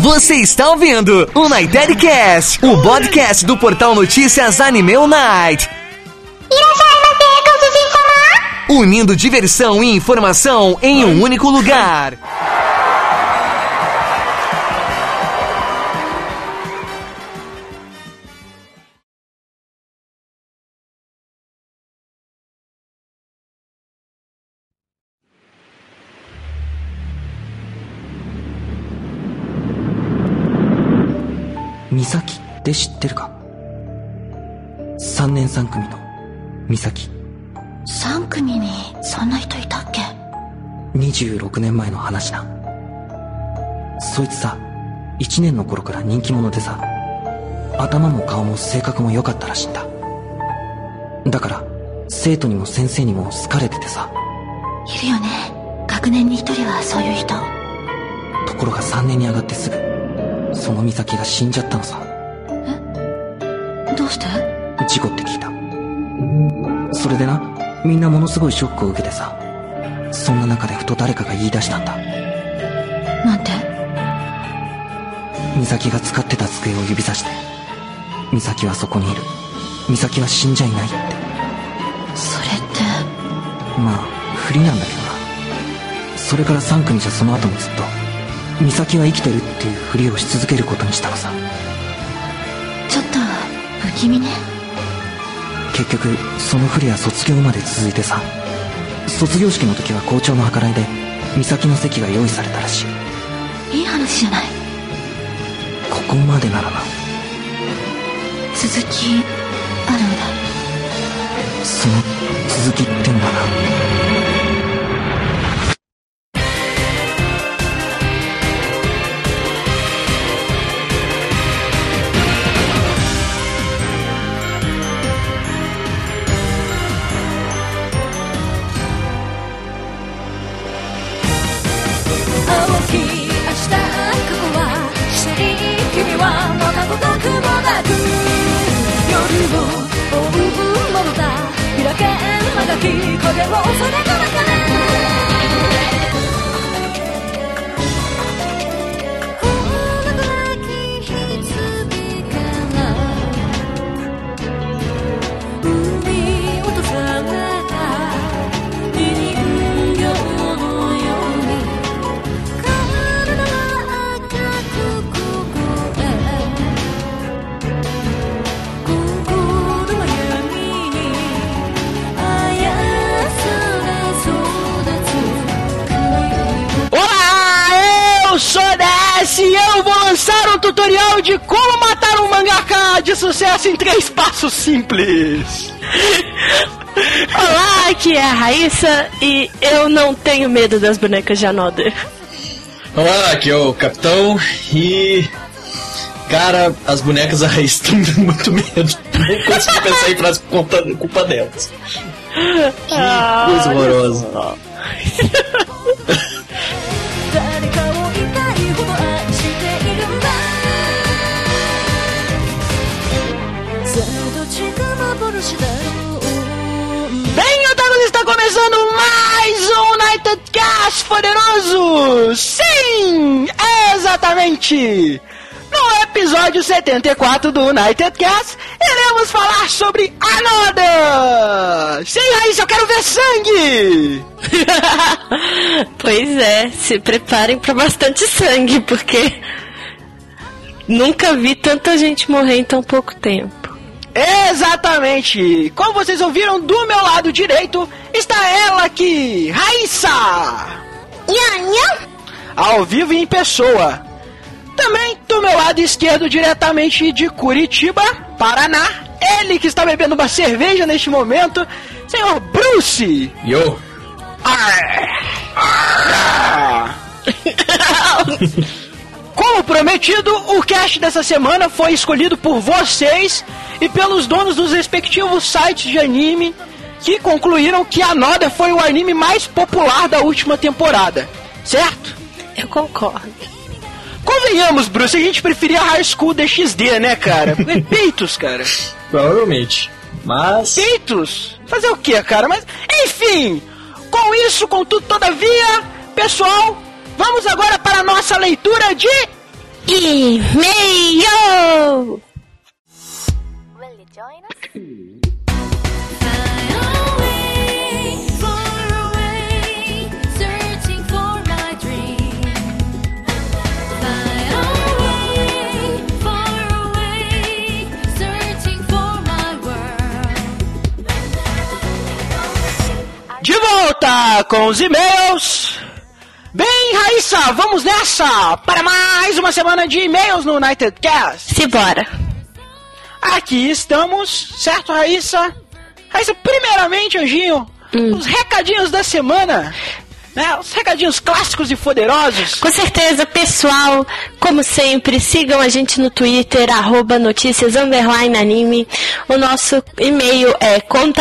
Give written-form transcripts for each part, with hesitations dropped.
Você está ouvindo o United Cast, o podcast do portal Notícias Anime Night. Unindo diversão e informação em um único lugar. Misaki って知ってるか？3年3組のMisaki。 3組にそんな人いたっけ ？26年前の話な。そいつさ、1年の頃から人気者でさ、頭も顔も性格も良かったらしいんだ。だから生徒にも先生にも好かれててさ。 いるよね、学年に1人はそういう人。 ところが3年に上がってすぐそのMisakiが死んじゃったのさ。 え？どうして？ 事故って聞いた。それでな、みんなものすごいショックを受けてさ、そんな中でふと誰かが言い出したんだ。 なんて Misakiが使ってた机を指さして、Misakiはそこにいる、Misakiは死んじゃいないって。 それってまあ不利なんだけどな。それから3組じゃその後もずっとMisakiは生きてるっていうふりをし続けることにしたのさ。 ちょっと不気味ね。 結局そのふりは卒業まで続いてさ、卒業式の時は校長の計らいでMisakiの席が用意されたらしい。 いい話じゃない。 ここまでならな。 続きあるんだ。 その続きってのはな、 e eu vou lançar um tutorial de como matar um mangaka de sucesso em 3 passos simples. Olá, aqui é a Raíssa e eu não tenho medo das bonecas de Another. Olá, aqui é o Capitão e... Cara, as bonecas da Raíssa estão me dando muito medo. Nem consigo pensar em frase por culpa delas. Que coisa horrorosa. Bem, otakus, está começando mais um United Cast poderoso! Sim, exatamente! No episódio 74 do United Cast, iremos falar sobre Another! Sim, Raíssa, eu quero ver sangue! Pois é, se preparem pra bastante sangue, porque nunca vi tanta gente morrer em tão pouco tempo. Exatamente! Como vocês ouviram, do meu lado direito está ela aqui, Raíssa! Ao vivo e em pessoa. Também do meu lado esquerdo, diretamente de Curitiba, Paraná, ele que está bebendo uma cerveja neste momento, senhor Bruce! Yo! Como prometido, o cast dessa semana foi escolhido por vocês e pelos donos dos respectivos sites de anime, que concluíram que Another foi o anime mais popular da última temporada, certo? Eu concordo. Convenhamos, Bruce, a gente preferia High School DxD, né, cara? Peitos, cara. Provavelmente. Mas... Peitos? Fazer o que, cara? Mas, enfim, com isso, contudo, todavia, pessoal, vamos agora para a nossa leitura de E-mail! De volta com os e-mails. Bem, Raíssa, vamos nessa para mais uma semana de e-mails no United Cast. Simbora. Aqui estamos, certo, Raíssa? Raíssa, primeiramente, Anjinho, os recadinhos da semana, né? Os recadinhos clássicos e poderosos. Com certeza, pessoal, como sempre, sigam a gente no Twitter, @noticias_anime. O nosso e-mail é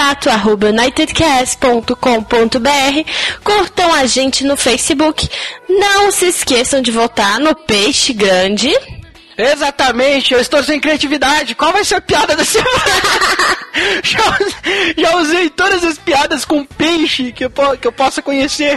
contato@unitedcast.com.br. Curtam a gente no Facebook. Não se esqueçam de votar no Peixe Grande. Exatamente, eu estou sem criatividade. Qual vai ser a piada da semana? já usei todas as piadas com peixe que eu possa conhecer.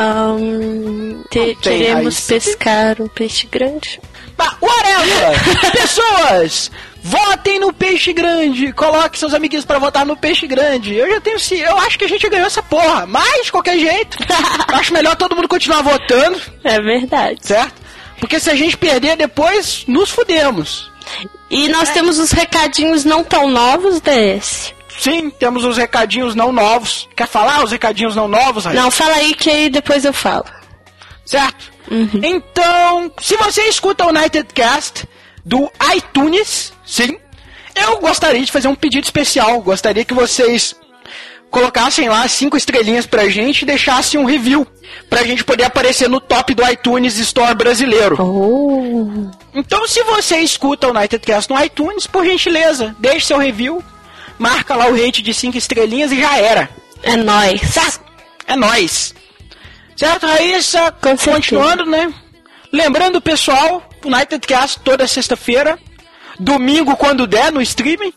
Queremos pescar um peixe grande. Whatever! Pessoas, votem no Peixe Grande. Coloque seus amiguinhos pra votar no Peixe Grande. Eu acho que a gente ganhou essa porra. Mas, de qualquer jeito, eu acho melhor todo mundo continuar votando. É verdade. Certo? Porque se a gente perder depois, nos fudemos. E nós temos os recadinhos não tão novos desse. Sim, temos os recadinhos não novos. Quer falar os recadinhos não novos, Raíssa? Não, fala aí que aí depois eu falo. Certo? Então, se você escuta o United Cast do iTunes, sim, eu gostaria de fazer um pedido especial. Gostaria que vocês colocassem lá 5 estrelinhas pra gente e deixassem um review pra gente poder aparecer no top do iTunes Store brasileiro. Então, se você escuta o United Cast no iTunes, por gentileza, deixe seu review, marca lá o rate de 5 estrelinhas e já era. É nóis. Certo? É nóis. Certo, Raíssa? Continuando, né? Lembrando, pessoal, o United Cast toda sexta-feira, domingo quando der, no streaming.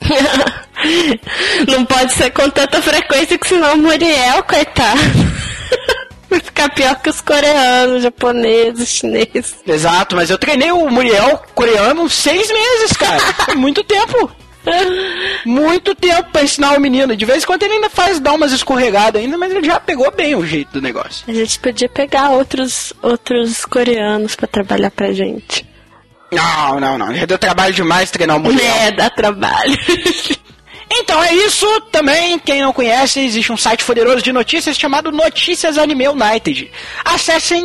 Não pode ser com tanta frequência que senão o Muriel, coitado, vai ficar pior que os coreanos, japoneses, chineses. Exato, mas eu treinei o Muriel coreano 6 meses, cara. Foi muito tempo. Muito tempo pra ensinar o menino. De vez em quando ele ainda dá umas escorregadas ainda, mas ele já pegou bem o jeito do negócio. A gente podia pegar outros coreanos pra trabalhar pra gente. Não. Já deu trabalho demais treinar o Muriel. Dá trabalho. Então é isso também. Quem não conhece, existe um site poderoso de notícias chamado Notícias Anime United. Acessem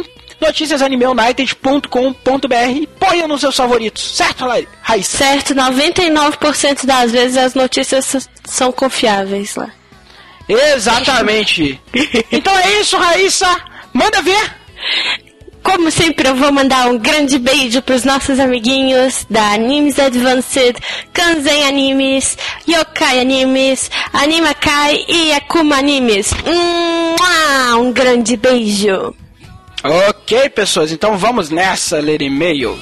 noticiasanimeunited.com.br e ponham nos seus favoritos. Certo, Raíssa? Certo, 99% das vezes as notícias são confiáveis lá. Exatamente. Então é isso, Raíssa. Manda ver. Como sempre, eu vou mandar um grande beijo pros nossos amiguinhos da Animes Advanced, Kanzen Animes, Yokai Animes, Animakai e Akuma Animes. Um grande beijo. Ok, pessoas, então vamos nessa, ler e-mail.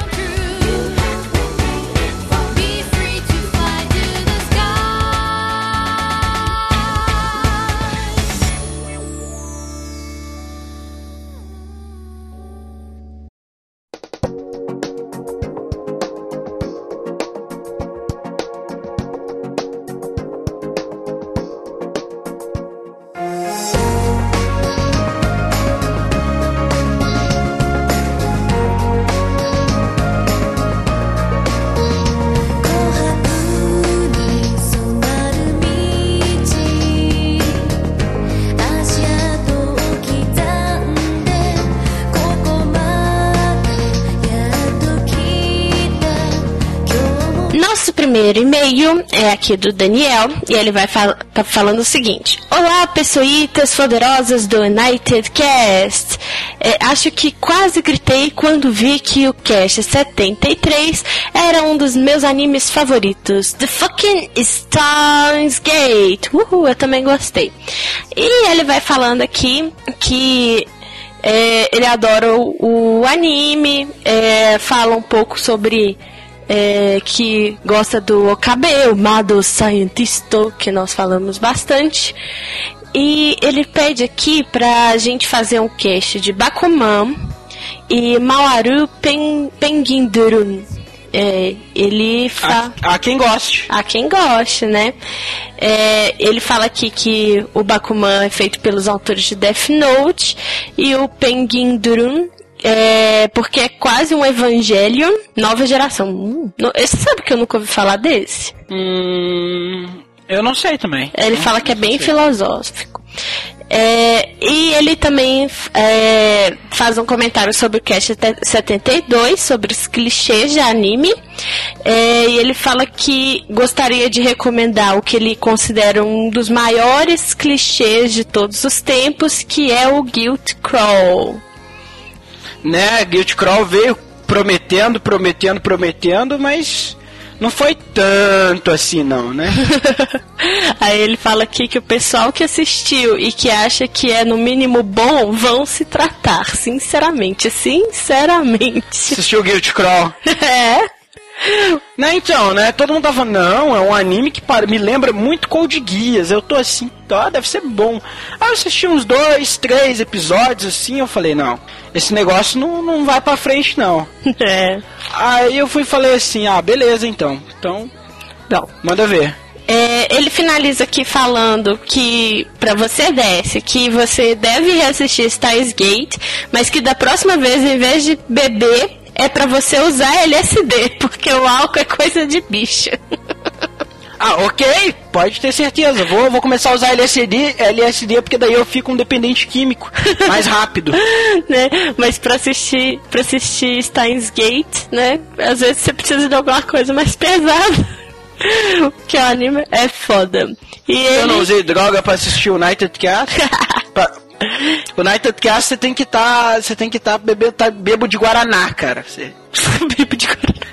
Primeiro e-mail é aqui do Daniel e ele vai tá falando o seguinte: olá, pessoitas poderosas do United Cast. Acho que quase gritei quando vi que o Cast 73 era um dos meus animes favoritos, The Fucking Steins Gate. Eu também gostei. E ele vai falando aqui que ele adora o anime, fala um pouco sobre que gosta do Okabe, o Mado Scientist, que nós falamos bastante. E ele pede aqui pra gente fazer um cast de Bakuman e Mawaru Penguindurun. Ele fala... Há quem goste. Há quem goste, né? Ele fala aqui que o Bakuman é feito pelos autores de Death Note e o Penguindurun porque é quase um Evangelion nova geração. Você sabe que eu nunca ouvi falar desse? Eu não sei também. Ele fala que é bem filosófico. E ele também faz um comentário sobre o Cast 72, sobre os clichês de anime. E ele fala que gostaria de recomendar o que ele considera um dos maiores clichês de todos os tempos, que é o Guilt Crawl. Né, Guilt Crawl veio prometendo, mas não foi tanto assim não, né? Aí ele fala aqui que o pessoal que assistiu e que acha que é no mínimo bom, vão se tratar, sinceramente. Assistiu o Guilt Crawl? Né, então, né, todo mundo tava falando, não, é um anime que me lembra muito Code Geass. Eu tô assim, deve ser bom. Aí eu assisti uns 2, 3 episódios assim, eu falei, não, esse negócio não vai pra frente não. Aí eu fui e falei assim, beleza então, não, manda ver. Ele finaliza aqui falando que, pra você, Décio, que você deve reassistir Steins Gate, mas que da próxima vez, em vez de beber, é pra você usar LSD, porque o álcool é coisa de bicho. Ok, pode ter certeza. Vou começar a usar LSD porque daí eu fico um dependente químico mais rápido. Né? Mas pra assistir Steins Gate, né? Às vezes você precisa de alguma coisa mais pesada. Porque o anime é foda. Eu não usei droga pra assistir o United Cast. O United Cast você tem que estar bebo de Guaraná, cara. Bebo de Guaraná.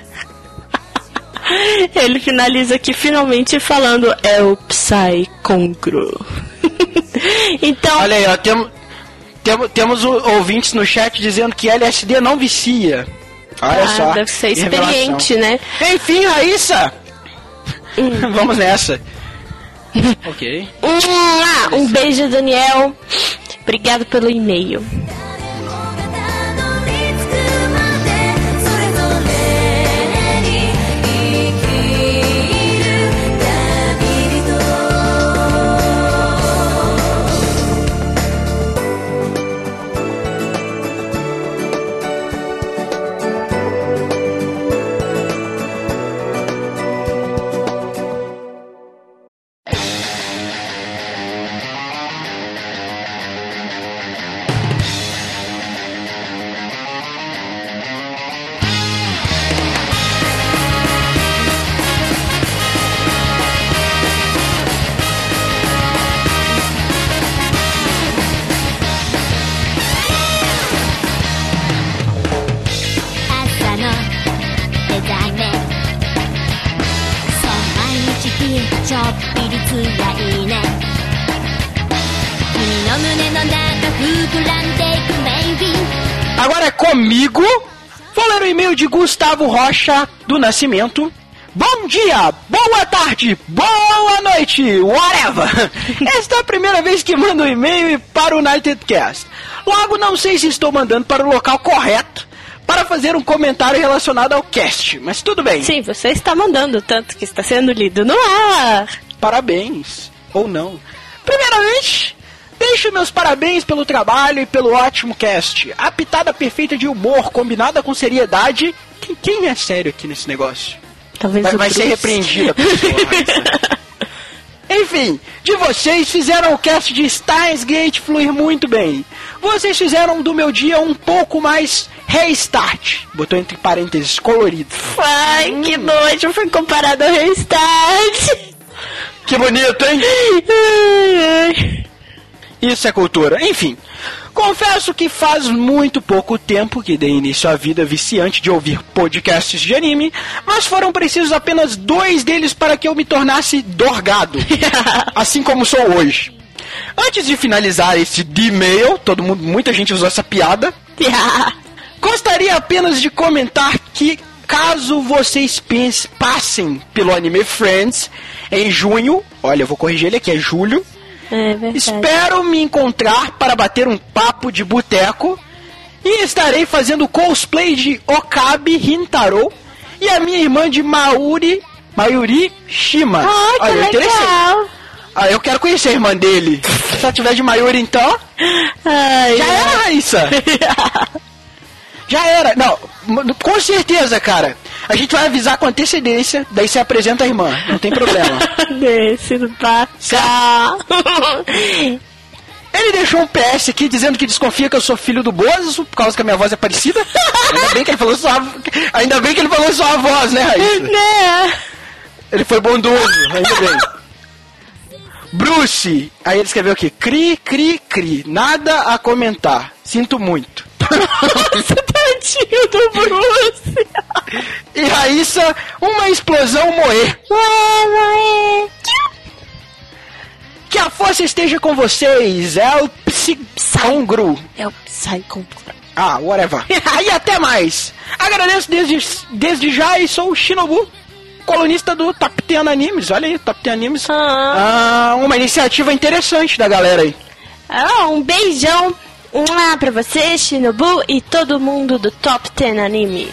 Ele finaliza aqui finalmente falando é o Psy Concro. Então... Olha aí, ó, temos ouvintes no chat dizendo que LSD não vicia. Olha só. Deve ser experiente, né? Enfim, Raíssa! Vamos nessa. Ok. Um beijo, Daniel. Obrigado pelo e-mail. Agora é comigo. Vou ler o e-mail de Gustavo Rocha do Nascimento. Bom dia, boa tarde, boa noite, whatever. Esta é a primeira vez que mando um e-mail para o Unitedcast. Logo, não sei se estou mandando para o local correto para fazer um comentário relacionado ao cast, mas tudo bem. Sim, você está mandando, tanto que está sendo lido no ar. Parabéns, ou não. Primeiramente, deixo meus parabéns pelo trabalho e pelo ótimo cast. A pitada perfeita de humor combinada com seriedade. Quem é sério aqui nesse negócio? Talvez vai ser repreendida. Enfim, de vocês fizeram o cast de Steins Gate fluir muito bem. Vocês fizeram do meu dia um pouco mais restart. Botou entre parênteses colorido. Ai, que nojo, foi comparado ao restart. Que bonito, hein? Isso é cultura. Enfim, confesso que faz muito pouco tempo que dei início à vida viciante de ouvir podcasts de anime, mas foram precisos apenas 2 deles para que eu me tornasse dorgado, assim como sou hoje. Antes de finalizar esse e-mail, muita gente usou essa piada, gostaria apenas de comentar que caso vocês passem pelo Anime Friends em junho, olha, eu vou corrigir ele aqui, é julho. É verdade. Espero me encontrar para bater um papo de boteco E estarei fazendo cosplay de Okabe Hintaro e a minha irmã de Mayuri Shima. Ah, que eu interessei. legal. Eu quero conhecer a irmã dele. Se ela tiver de Mayuri, então... Ai, Já era, Raíssa. Já era. Não, com certeza, cara. A gente vai avisar com antecedência, daí você apresenta a irmã. Não tem problema. Desse do bacá. Ele deixou um PS aqui dizendo que desconfia que eu sou filho do Bozo, por causa que a minha voz é parecida. Ainda bem que ele falou só a voz, né, Raíssa? Né? Ele foi bondoso, ainda bem. Bruce, aí ele escreveu aqui, cri, nada a comentar, sinto muito. Nossa, tadinho do Bruce. E Raíssa, uma explosão moer. Que a força esteja com vocês, é o Psycongru. É o Psycho. Ah, whatever. E até mais. Agradeço desde já e sou o Shinobu, colunista do Top 10 Animes. Olha aí, Top 10 Animes. Uma iniciativa interessante da galera aí. Um beijão pra você, Shinobu, e todo mundo do Top 10 Animes.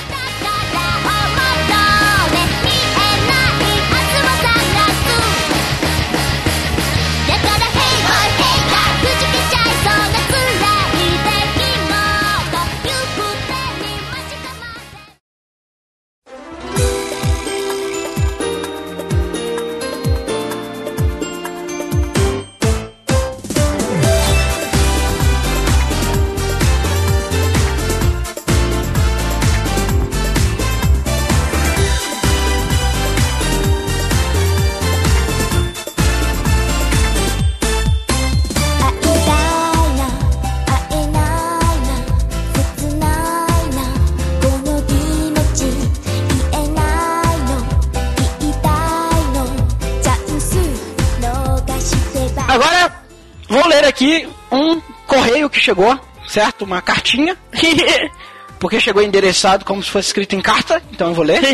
Agora, vou ler aqui um correio que chegou, certo? Uma cartinha. Porque chegou endereçado como se fosse escrito em carta, então eu vou ler.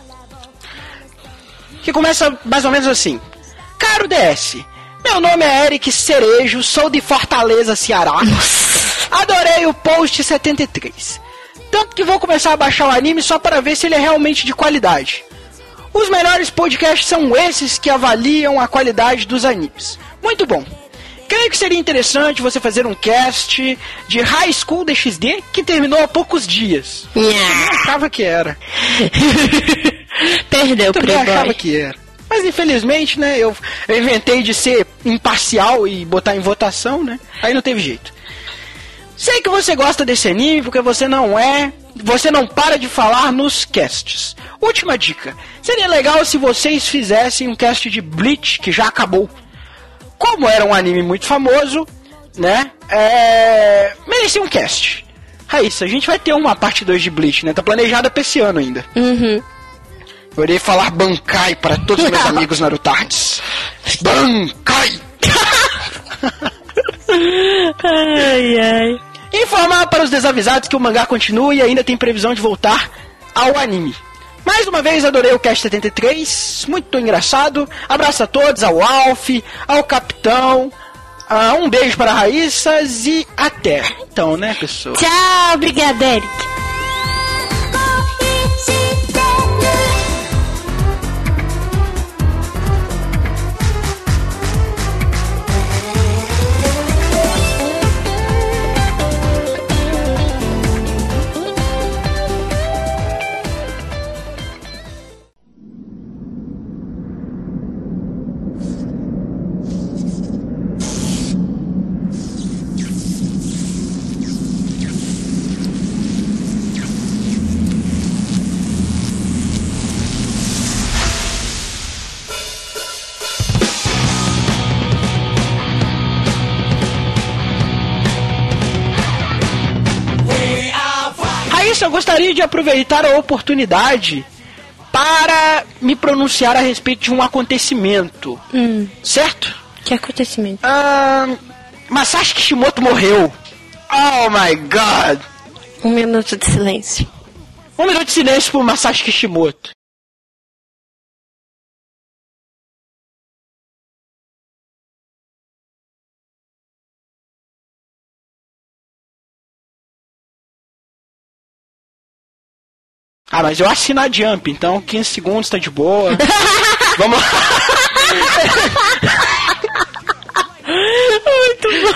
Que começa mais ou menos assim. Caro DS, meu nome é Eric Cerejo, sou de Fortaleza, Ceará. Adorei o post 73. Tanto que vou começar a baixar o anime só para ver se ele é realmente de qualidade. Os melhores podcasts são esses que avaliam a qualidade dos animes. Muito bom. Creio que seria interessante você fazer um cast de High School DxD que terminou há poucos dias. Eu achava que era. Perdeu pro Também achava boy. que era. Mas infelizmente, né, eu inventei de ser imparcial e botar em votação, né? Aí não teve jeito. Sei que você gosta desse anime porque você não para de falar nos casts. Última dica. Seria legal se vocês fizessem um cast de Bleach, que já acabou. Como era um anime muito famoso, né? Merecia um cast. Raíssa, a gente vai ter uma parte 2 de Bleach, né? Tá planejada pra esse ano ainda. Uhum. Eu irei falar Bankai para todos os meus amigos Narutards. Bankai! Ai. Informar para os desavisados que o mangá continua e ainda tem previsão de voltar ao anime. Mais uma vez, adorei o Cast 73, muito engraçado. Abraço a todos, ao Alf, ao Capitão. Um beijo para a Raíssa e até. Então, né, pessoal? Tchau, obrigada, Eric. Eu gostaria de aproveitar a oportunidade para me pronunciar a respeito de um acontecimento. Certo? Que acontecimento? Masashi Kishimoto morreu. Oh my god. 1 minuto de silêncio. 1 minuto de silêncio por Masashi Kishimoto. Ah, mas eu assino a Jump, então 15 segundos tá de boa. Vamos lá. Muito bom.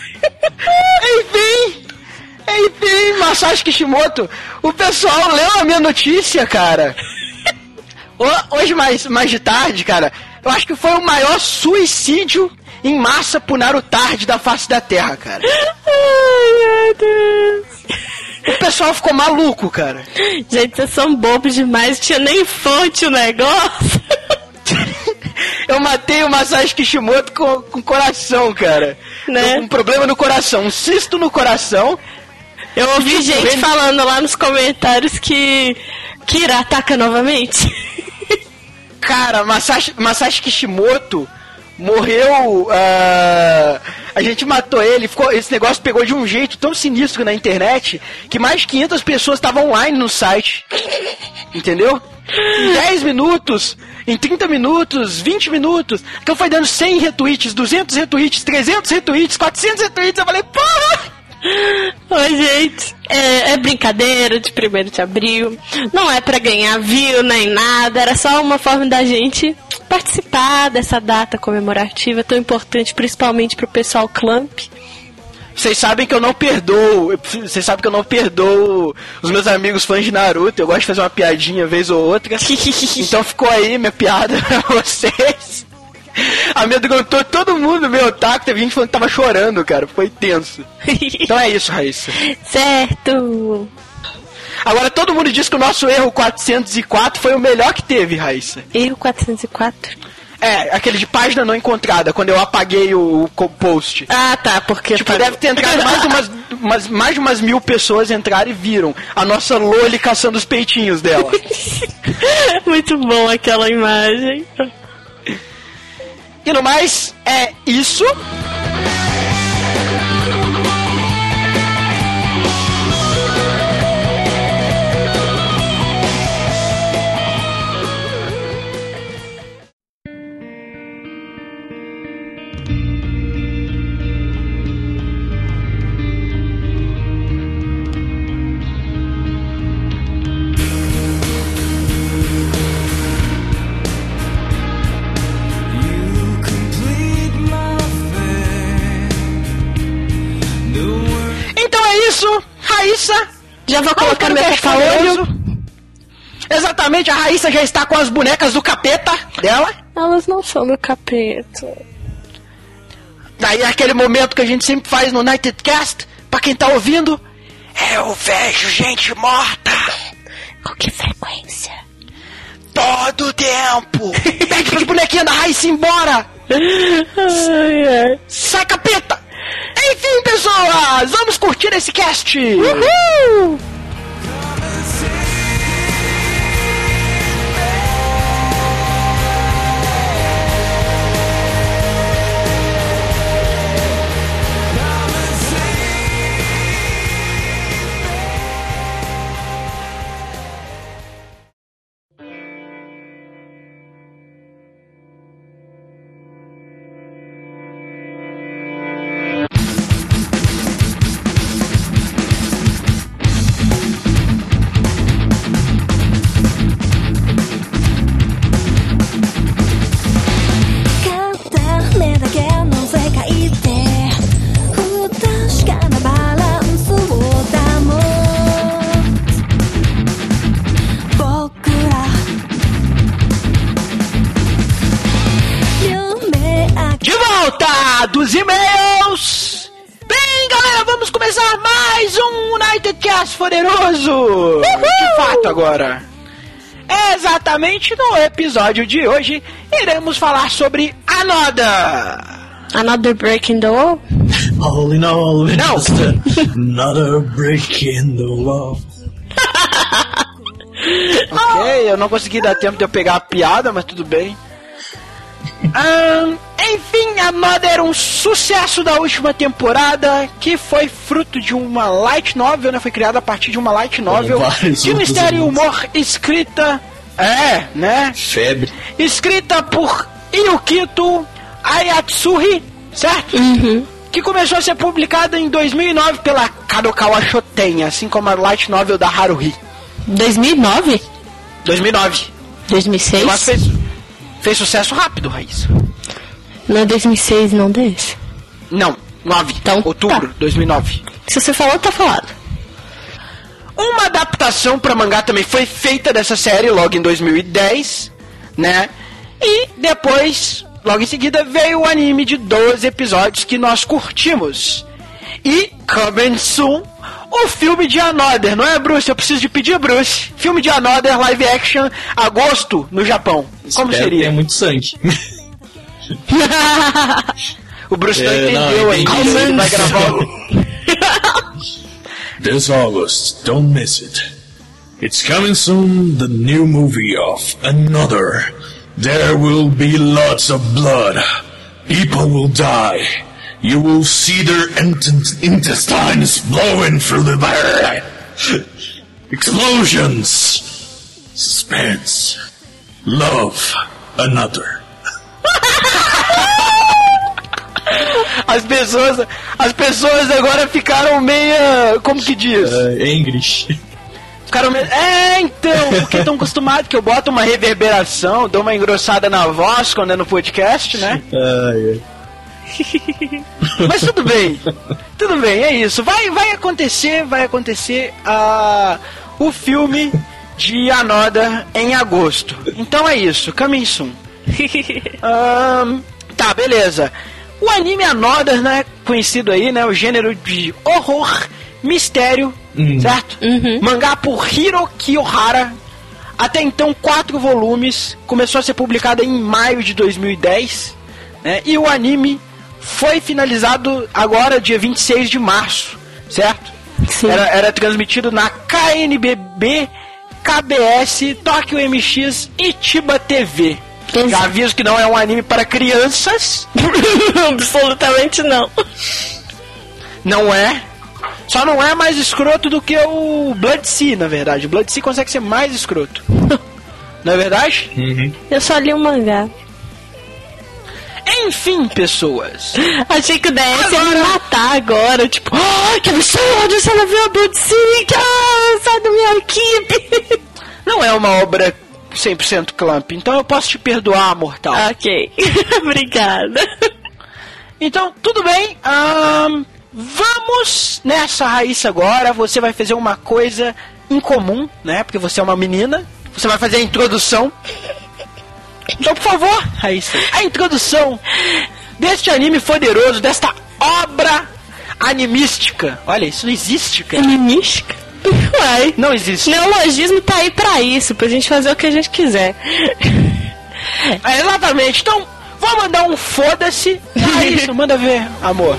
Enfim, Masashi Kishimoto, o pessoal leu a minha notícia, cara. Hoje mais de tarde, cara, eu acho que foi o maior suicídio em massa por Narutard da face da Terra, cara. Ai, meu Deus. O pessoal ficou maluco, cara. Gente, vocês são bobos demais, tinha nem fonte o negócio. Eu matei o Masashi Kishimoto com coração, cara. Né? Um problema no coração, um cisto no coração. Eu ouvi gente falando lá nos comentários que Kira ataca novamente. Cara, Masashi Kishimoto morreu. A gente matou ele. Esse negócio pegou de um jeito tão sinistro na internet que mais de 500 pessoas estavam online no site. Entendeu? Em 10 minutos, em 30 minutos, 20 minutos. Então foi dando 100 retweets, 200 retweets, 300 retweets, 400 retweets. Eu falei, porra! Oi, gente, é brincadeira de 1º de abril, não é pra ganhar view nem nada, era só uma forma da gente participar dessa data comemorativa tão importante, principalmente pro pessoal Clamp. Vocês sabem que eu não perdoo os meus amigos fãs de Naruto, eu gosto de fazer uma piadinha vez ou outra, então ficou aí minha piada pra vocês. Amedrontou todo mundo, meu otaku. Teve gente falando que tava chorando, cara. Foi tenso. Então é isso, Raíssa. Certo. Agora todo mundo diz que o nosso erro 404 foi o melhor que teve, Raíssa. Erro 404? É, aquele de página não encontrada, quando eu apaguei o post. Ah, tá, porque... Tipo, deve ter entrado mais de umas 1000 pessoas entraram e viram a nossa Loli caçando os peitinhos dela. Muito bom aquela imagem. E no mais, é isso. Raíssa, já vou colocar meu tapa-olho. Exatamente, a Raíssa já está com as bonecas do capeta dela. Elas não são do capeta. Daí é aquele momento que a gente sempre faz no United Cast, pra quem tá ouvindo. Eu vejo gente morta. Com que frequência? Todo tempo. Pede as bonequinhas da Raíssa embora. Sai, capeta. Enfim, pessoas, vamos curtir esse cast! Uhul! Dos e-mails. Bem, galera, vamos começar mais um United Cast poderoso. Uhul! De fato, agora. Exatamente no episódio de hoje, iremos falar sobre Another Break in the Wall? All in all, não. Another break in the wall. Ok, eu não consegui dar tempo de eu pegar a piada, mas tudo bem. Enfim, Another, um sucesso da última temporada, que foi fruto de uma light novel, né? Foi criada a partir de uma light novel de mistério e humor, escrita... né? Febre. Escrita por Yukito Ayatsuri, certo? Uhum. Que começou a ser publicada em 2009 pela Kadokawa Shoten, assim como a light novel da Haruhi. 2009? 2009. 2006? Mas fez sucesso rápido, Raíssa. Não é 2006, não desse? Não, 9. Então, Outubro, tá. 2009. Se você falou, tá falado. Uma adaptação pra mangá também foi feita dessa série logo em 2010, né? E depois, logo em seguida, veio o anime de 12 episódios que nós curtimos. E coming soon, o filme de Another, não é, Bruce? Eu preciso de pedir, Bruce. Filme de Another, live action, agosto, no Japão. Como Espero seria? que tenha muito sangue. O Bruce não entendeu não, ainda. entendi. Ele vai gravar o... This August, don't miss it. It's coming soon, the new movie of Another. There will be lots of blood. People will die. You will see their intestines blowing through the air. Explosions. Suspense. Love. Another. As pessoas agora ficaram meia... Como que diz? English. Ficaram meio... então, porque estão acostumados que eu boto uma reverberação, dou uma engrossada na voz quando é no podcast, né? Mas tudo bem, é isso. Vai acontecer o filme de Another em agosto. Então é isso, coming soon. Tá, beleza. O anime Another, né, conhecido aí, né, o gênero de horror, mistério, certo? Mangá por Hiroki Ohara. Até então 4 volumes, começou a ser publicado em maio de 2010, né, e o anime foi finalizado agora, dia 26 de março, certo? Sim. Era transmitido na KNBB, KBS, Tokyo MX e Chiba TV. Já aviso que não é um anime para crianças. Absolutamente não. Não é. Só não é mais escroto do que o Blood Sea, na verdade. O Blood Sea consegue ser mais escroto. Não é verdade? Eu só li o mangá. Enfim, pessoas. Achei que o DS ia me matar agora. Tipo, que absurdo, você não viu a Blood Sea? Sai da minha equipe. Não é uma obra 100% Clamp, então eu posso te perdoar, mortal. Ok. Obrigada. Então, tudo bem. Vamos nessa, Raíssa, agora. Você vai fazer uma coisa incomum, né? Porque você é uma menina. Você vai fazer a introdução. Então, por favor, Raíssa, a introdução deste anime poderoso, desta obra animística. Olha, isso não existe, cara. Animística? Uai. Não existe. Neologismo tá aí pra isso, pra gente fazer o que a gente quiser. Exatamente. Então, vou mandar um foda-se. Raíssa, manda ver, amor.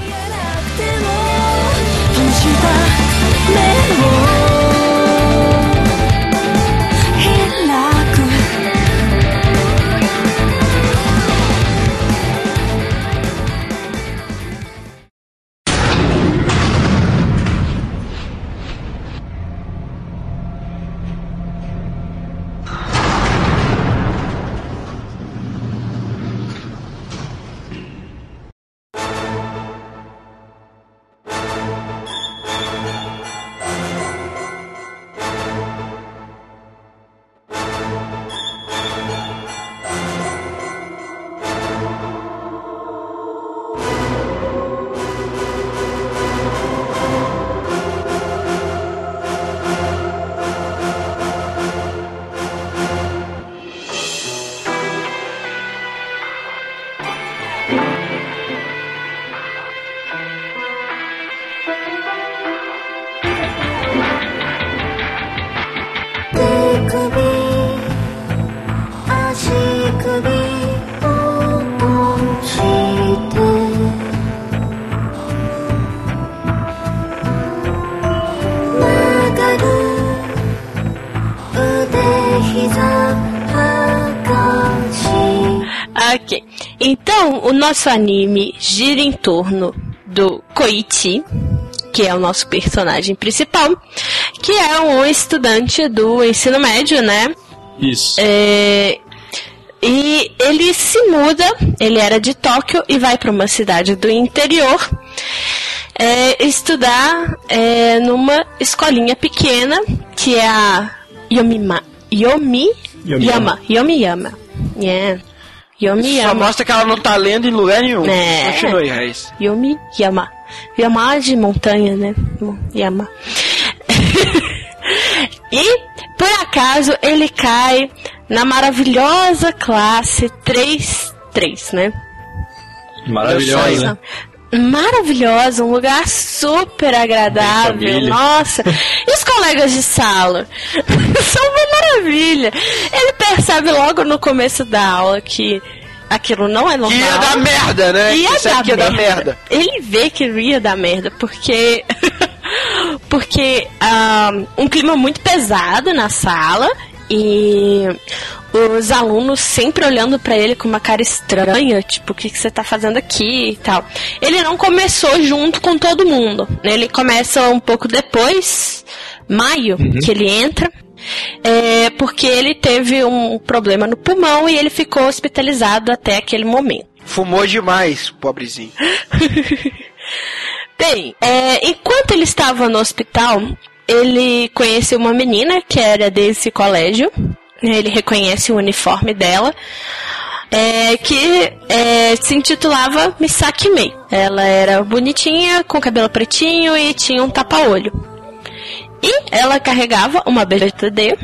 Ok. Então, o nosso anime gira em torno do Koichi, que é o nosso personagem principal, que é um estudante do ensino médio, né? Isso. E ele se muda, ele era de Tóquio e vai para uma cidade do interior estudar numa escolinha pequena, que é a Yomi Yama. Yeah. Yomi Só Yama. mostra que ela não tá lendo em lugar nenhum. É. Continue, Raiz. Yomi Yama. Yama de montanha, né? Yama. E, por acaso, ele cai na maravilhosa classe 3-3, né? Maravilhosa. Maravilhosa, um lugar super agradável. Nossa, e os colegas de sala? São uma maravilha. Ele percebe logo no começo da aula que aquilo não é normal. Que ia dar merda, né? Ia dar merda. Ele vê que ia dar merda, porque um clima muito pesado na sala e os alunos sempre olhando pra ele com uma cara estranha, tipo, o que você tá fazendo aqui e tal. Ele não começou junto com todo mundo. Ele começa um pouco depois, maio, que ele entra, porque ele teve um problema no pulmão e ele ficou hospitalizado até aquele momento. Fumou demais, pobrezinho. Bem, enquanto ele estava no hospital, ele conheceu uma menina que era desse colégio. Ele reconhece o uniforme dela, que se intitulava Misaki Mei. Ela era bonitinha, com cabelo pretinho e tinha um tapa-olho. E ela carregava uma BJD.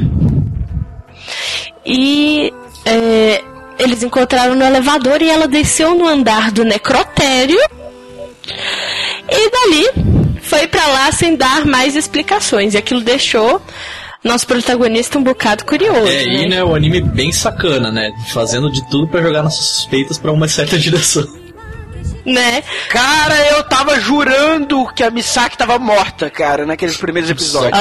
E eles encontraram no elevador e ela desceu no andar do necrotério. E dali foi pra lá sem dar mais explicações. E aquilo deixou nosso protagonista um bocado curioso. E né, o anime bem sacana, né? Fazendo de tudo pra jogar nossas suspeitas pra uma certa direção. Né? Cara, eu tava jurando que a Misaki tava morta, cara, naqueles primeiros episódios.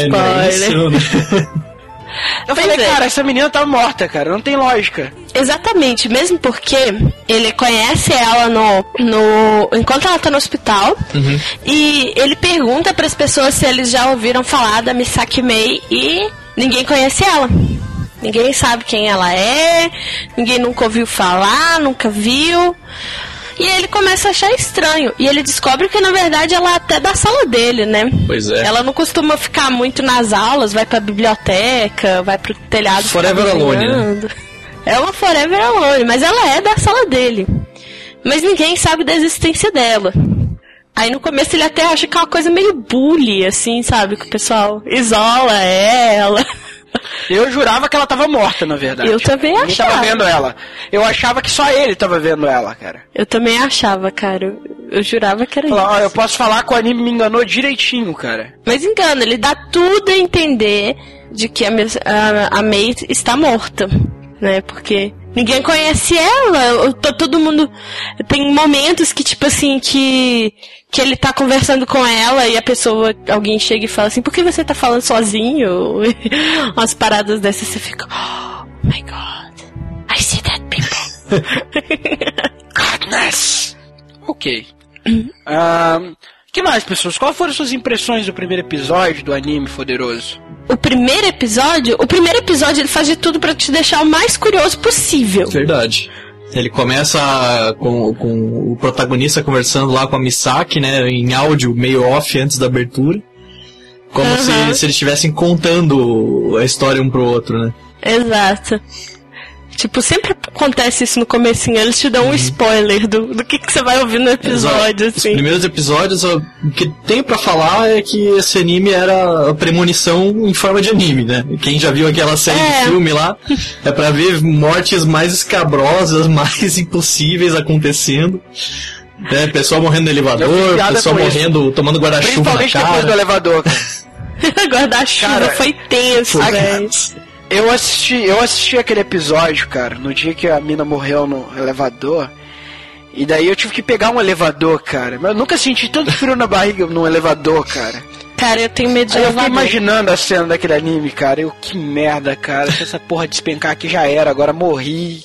Spoiler. Eu falei, cara, essa menina tá morta, cara, não tem lógica. Exatamente, mesmo porque ele conhece ela enquanto ela tá no hospital, e ele pergunta pras pessoas se eles já ouviram falar da Misaki Mei e ninguém conhece ela. Ninguém sabe quem ela é, ninguém nunca ouviu falar, nunca viu. E ele começa a achar estranho. E ele descobre que, na verdade, ela é até da sala dele, né? Pois é. Ela não costuma ficar muito nas aulas, vai pra biblioteca, vai pro telhado. Forever Alone, né? É uma Forever Alone, mas ela é da sala dele. Mas ninguém sabe da existência dela. Aí no começo ele até acha que é uma coisa meio bully, assim, sabe? Que o pessoal isola ela. Eu jurava que ela tava morta, na verdade. Eu também achava. Ninguém tava vendo ela. Eu achava que só ele tava vendo ela, cara. Eu também achava, cara. Eu jurava que era isso. Eu posso falar que o anime me enganou direitinho, cara. Mas engana, ele dá tudo a entender de que a Mei está morta, né? Porque ninguém conhece ela. Todo mundo... Tem momentos que, tipo assim, que ele tá conversando com ela e alguém chega e fala assim, por que você tá falando sozinho? Umas paradas dessas, você fica, oh my god, I see that people. Godness. Ok. Que mais, pessoas? Quais foram suas impressões do primeiro episódio do anime Poderoso? O primeiro episódio ele faz de tudo pra te deixar o mais curioso possível. Verdade. Ele começa com o protagonista conversando lá com a Misaki, né, em áudio meio off antes da abertura. Como se eles estivessem contando a história um pro outro, né? Exato. Tipo, sempre acontece isso no comecinho, eles te dão um spoiler do que você vai ouvir no episódio, assim. Os primeiros episódios, o que tem pra falar é que esse anime era a premonição em forma de anime, né? Quem já viu aquela série de filme lá, é pra ver mortes mais escabrosas, mais impossíveis acontecendo. Né? Pessoal morrendo no elevador, pessoal morrendo, tomando guarda-chuva na cara. Principalmente depois do elevador. Guarda-chuva foi tenso, velho. Eu assisti aquele episódio, cara, no dia que a mina morreu no elevador. E daí eu tive que pegar um elevador, cara. Mas eu nunca senti tanto frio na barriga num elevador, cara. Cara, eu tenho medo de elevador. Eu fiquei imaginando a cena daquele anime, cara. Que merda, cara. Se essa porra despencar aqui já era, agora morri.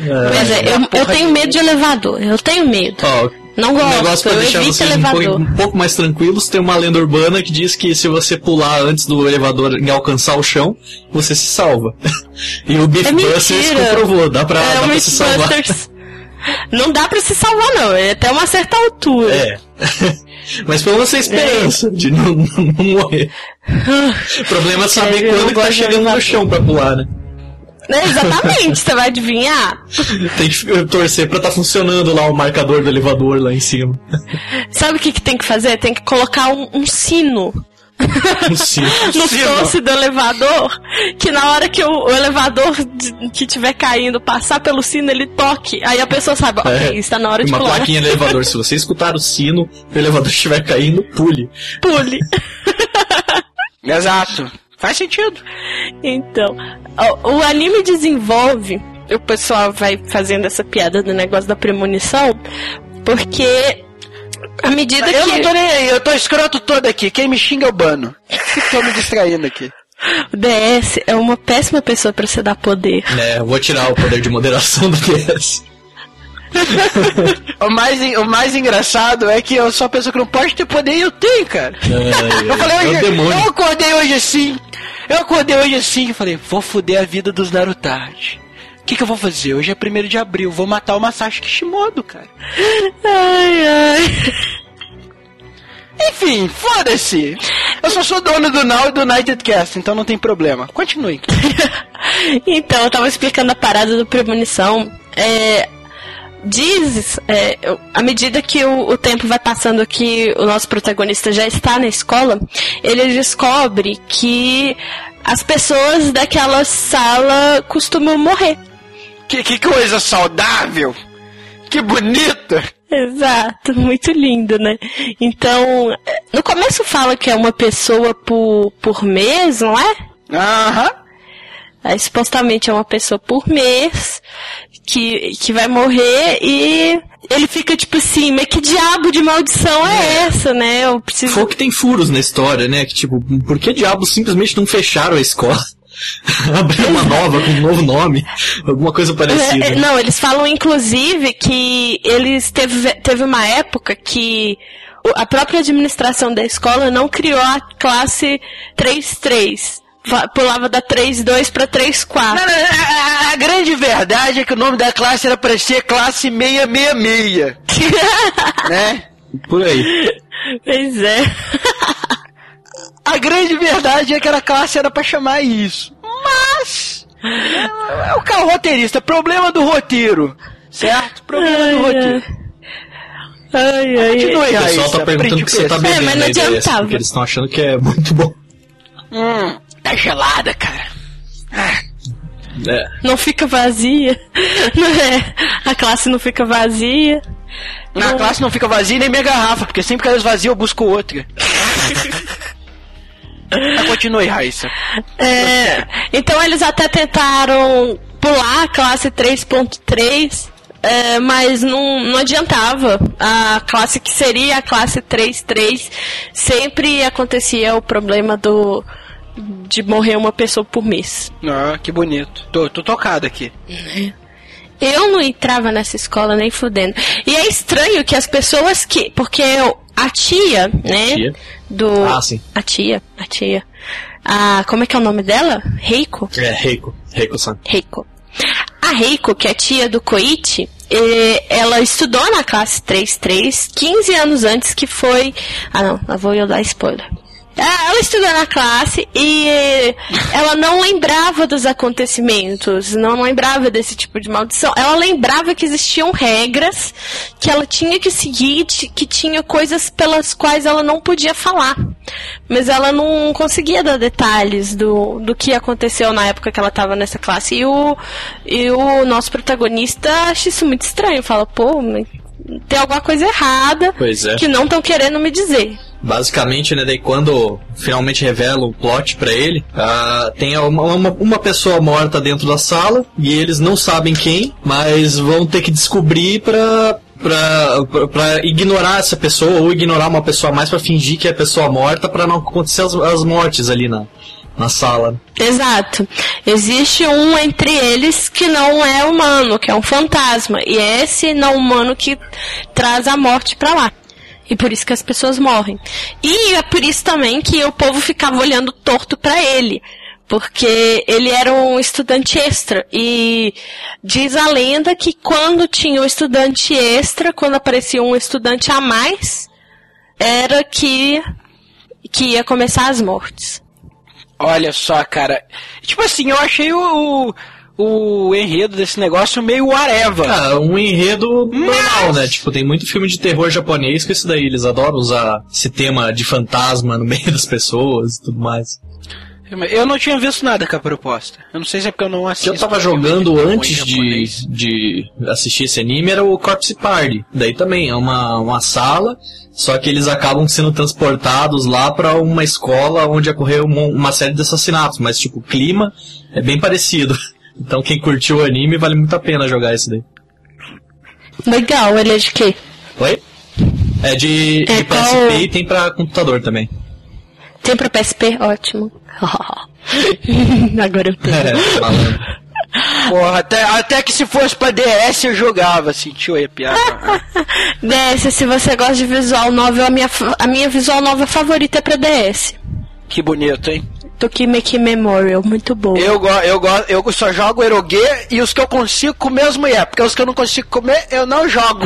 Eu tenho medo de elevador. Eu tenho medo. Não gosto, um negócio pra deixar vocês um pouco mais tranquilos, tem uma lenda urbana que diz que se você pular antes do elevador e alcançar o chão, você se salva. E o Beef Busters comprovou, dá pra se salvar. Não dá pra se salvar, não. É até uma certa altura. É. Mas pelo menos tem esperança de não morrer. O problema é saber quando que tá chegando no chão pra pular, né? Exatamente, você vai adivinhar? Tem que torcer pra tá funcionando lá o marcador do elevador lá em cima. Sabe o que tem que fazer? Tem que colocar um sino. Um sino. No tosse do elevador, que na hora que o elevador que estiver caindo passar pelo sino, ele toque. Aí a pessoa sabe, ok, está na hora de pular. Uma plaquinha no elevador, se você escutar o sino, o elevador estiver caindo, pule. Pule. Exato. Faz sentido. Então, o anime desenvolve, o pessoal vai fazendo essa piada do negócio da premonição, porque à medida eu que... não tô nem aí, eu tô escroto todo aqui. Quem me xinga eu bano. Tô me distraindo aqui. O DS é uma péssima pessoa pra você dar poder. Eu vou tirar o poder de moderação do DS. O mais engraçado é que eu sou a pessoa que não pode ter poder e eu tenho, cara. Eu falei hoje, eu acordei hoje assim. Eu falei, vou foder a vida dos Narutachi. O que eu vou fazer? Hoje é 1º de abril, vou matar o Masashi Kishimoto, cara. Ai. Enfim, foda-se. Eu só sou dono do Now e do United Cast, então não tem problema. Continue. Então, eu tava explicando a parada do premonição. À medida que o tempo vai passando, que o nosso protagonista já está na escola, ele descobre que as pessoas daquela sala costumam morrer. Que coisa saudável! Que bonita! Exato, muito lindo, né? Então, no começo fala que é uma pessoa por mês, não é? Aham. Aí, supostamente é uma pessoa por mês que vai morrer e ele fica tipo assim, mas que diabo de maldição é essa, né? Eu preciso... Foi que tem furos na história, né? Que tipo, por que diabos simplesmente não fecharam a escola? Abriu uma nova com um novo nome, alguma coisa parecida. Não, eles falam inclusive que eles teve uma época que a própria administração da escola não criou a classe 3-3. Pulava da 3-2 pra 3-4. A grande verdade é que o nome da classe era pra ser classe 666. Né? Por aí. Pois é. A grande verdade é que a classe era pra chamar isso. Mas é o carro roteirista, problema do roteiro. Certo? Problema do roteiro. Continue, o pessoal tá perguntando que você tá bebendo, mas não adiantava. Porque eles estão achando que é muito bom. Tá gelada, cara. Não fica vazia. Não é? A classe não fica vazia. A classe não fica vazia nem minha garrafa, porque sempre que ela esvazia eu busco outra. Continue, Raíssa. Então eles até tentaram pular a classe 3.3, mas não adiantava. A classe que seria a classe 3.3 sempre acontecia o problema de morrer uma pessoa por mês. Que bonito. Tô tocado aqui. Eu não entrava nessa escola nem fudendo. E é estranho que as pessoas que... Porque a tia, né? Tia? Sim. A tia. Como é que é o nome dela? Reiko? Reiko-san. Reiko. A Reiko, que é tia do Koichi, ela estudou na classe 3.3 15 anos antes que foi... não vou eu dar spoiler. Ela estudou na classe e ela não lembrava dos acontecimentos, não lembrava desse tipo de maldição. Ela lembrava que existiam regras que ela tinha que seguir, que tinha coisas pelas quais ela não podia falar. Mas ela não conseguia dar detalhes do que aconteceu na época que ela estava nessa classe. E o nosso protagonista acha isso muito estranho. Fala, tem alguma coisa errada que não estão querendo me dizer. Basicamente, né, daí quando finalmente revela o plot pra ele, tem uma pessoa morta dentro da sala, e eles não sabem quem, mas vão ter que descobrir pra ignorar essa pessoa, ou ignorar uma pessoa a mais pra fingir que é a pessoa morta, pra não acontecer as mortes ali na sala. Exato. Existe um entre eles que não é humano, que é um fantasma, e é esse não humano que traz a morte pra lá. E por isso que as pessoas morrem. E é por isso também que o povo ficava olhando torto pra ele. Porque ele era um estudante extra. E diz a lenda que quando tinha um estudante extra, quando aparecia um estudante a mais, era que ia começar as mortes. Olha só, cara. Tipo assim, eu achei o enredo desse negócio meio whatever. Um enredo normal, né? Tipo, tem muito filme de terror japonês com isso daí. Eles adoram usar esse tema de fantasma no meio das pessoas e tudo mais. Eu não tinha visto nada com a proposta. Eu não sei se é porque eu não assisto. Eu tava jogando antes de assistir esse anime, era o Corpse Party. Daí também é uma sala, só que eles acabam sendo transportados lá pra uma escola onde ocorreu uma série de assassinatos. Mas, tipo, o clima é bem parecido. Então quem curtiu o anime vale muito a pena jogar esse daí. Legal, ele é de quê? Oi? É de PSP e tem pra computador também. Tem pra PSP? Ótimo. Agora eu tenho. Porra, até que se fosse pra DS eu jogava, sentiu aí a piada. DS, se você gosta de visual novel, a minha visual novel favorita é pra DS. Que bonito, hein? Tokimeki Memorial, muito bom. Eu só jogo erogue e os que eu consigo comer as mulheres, porque os que eu não consigo comer, eu não jogo.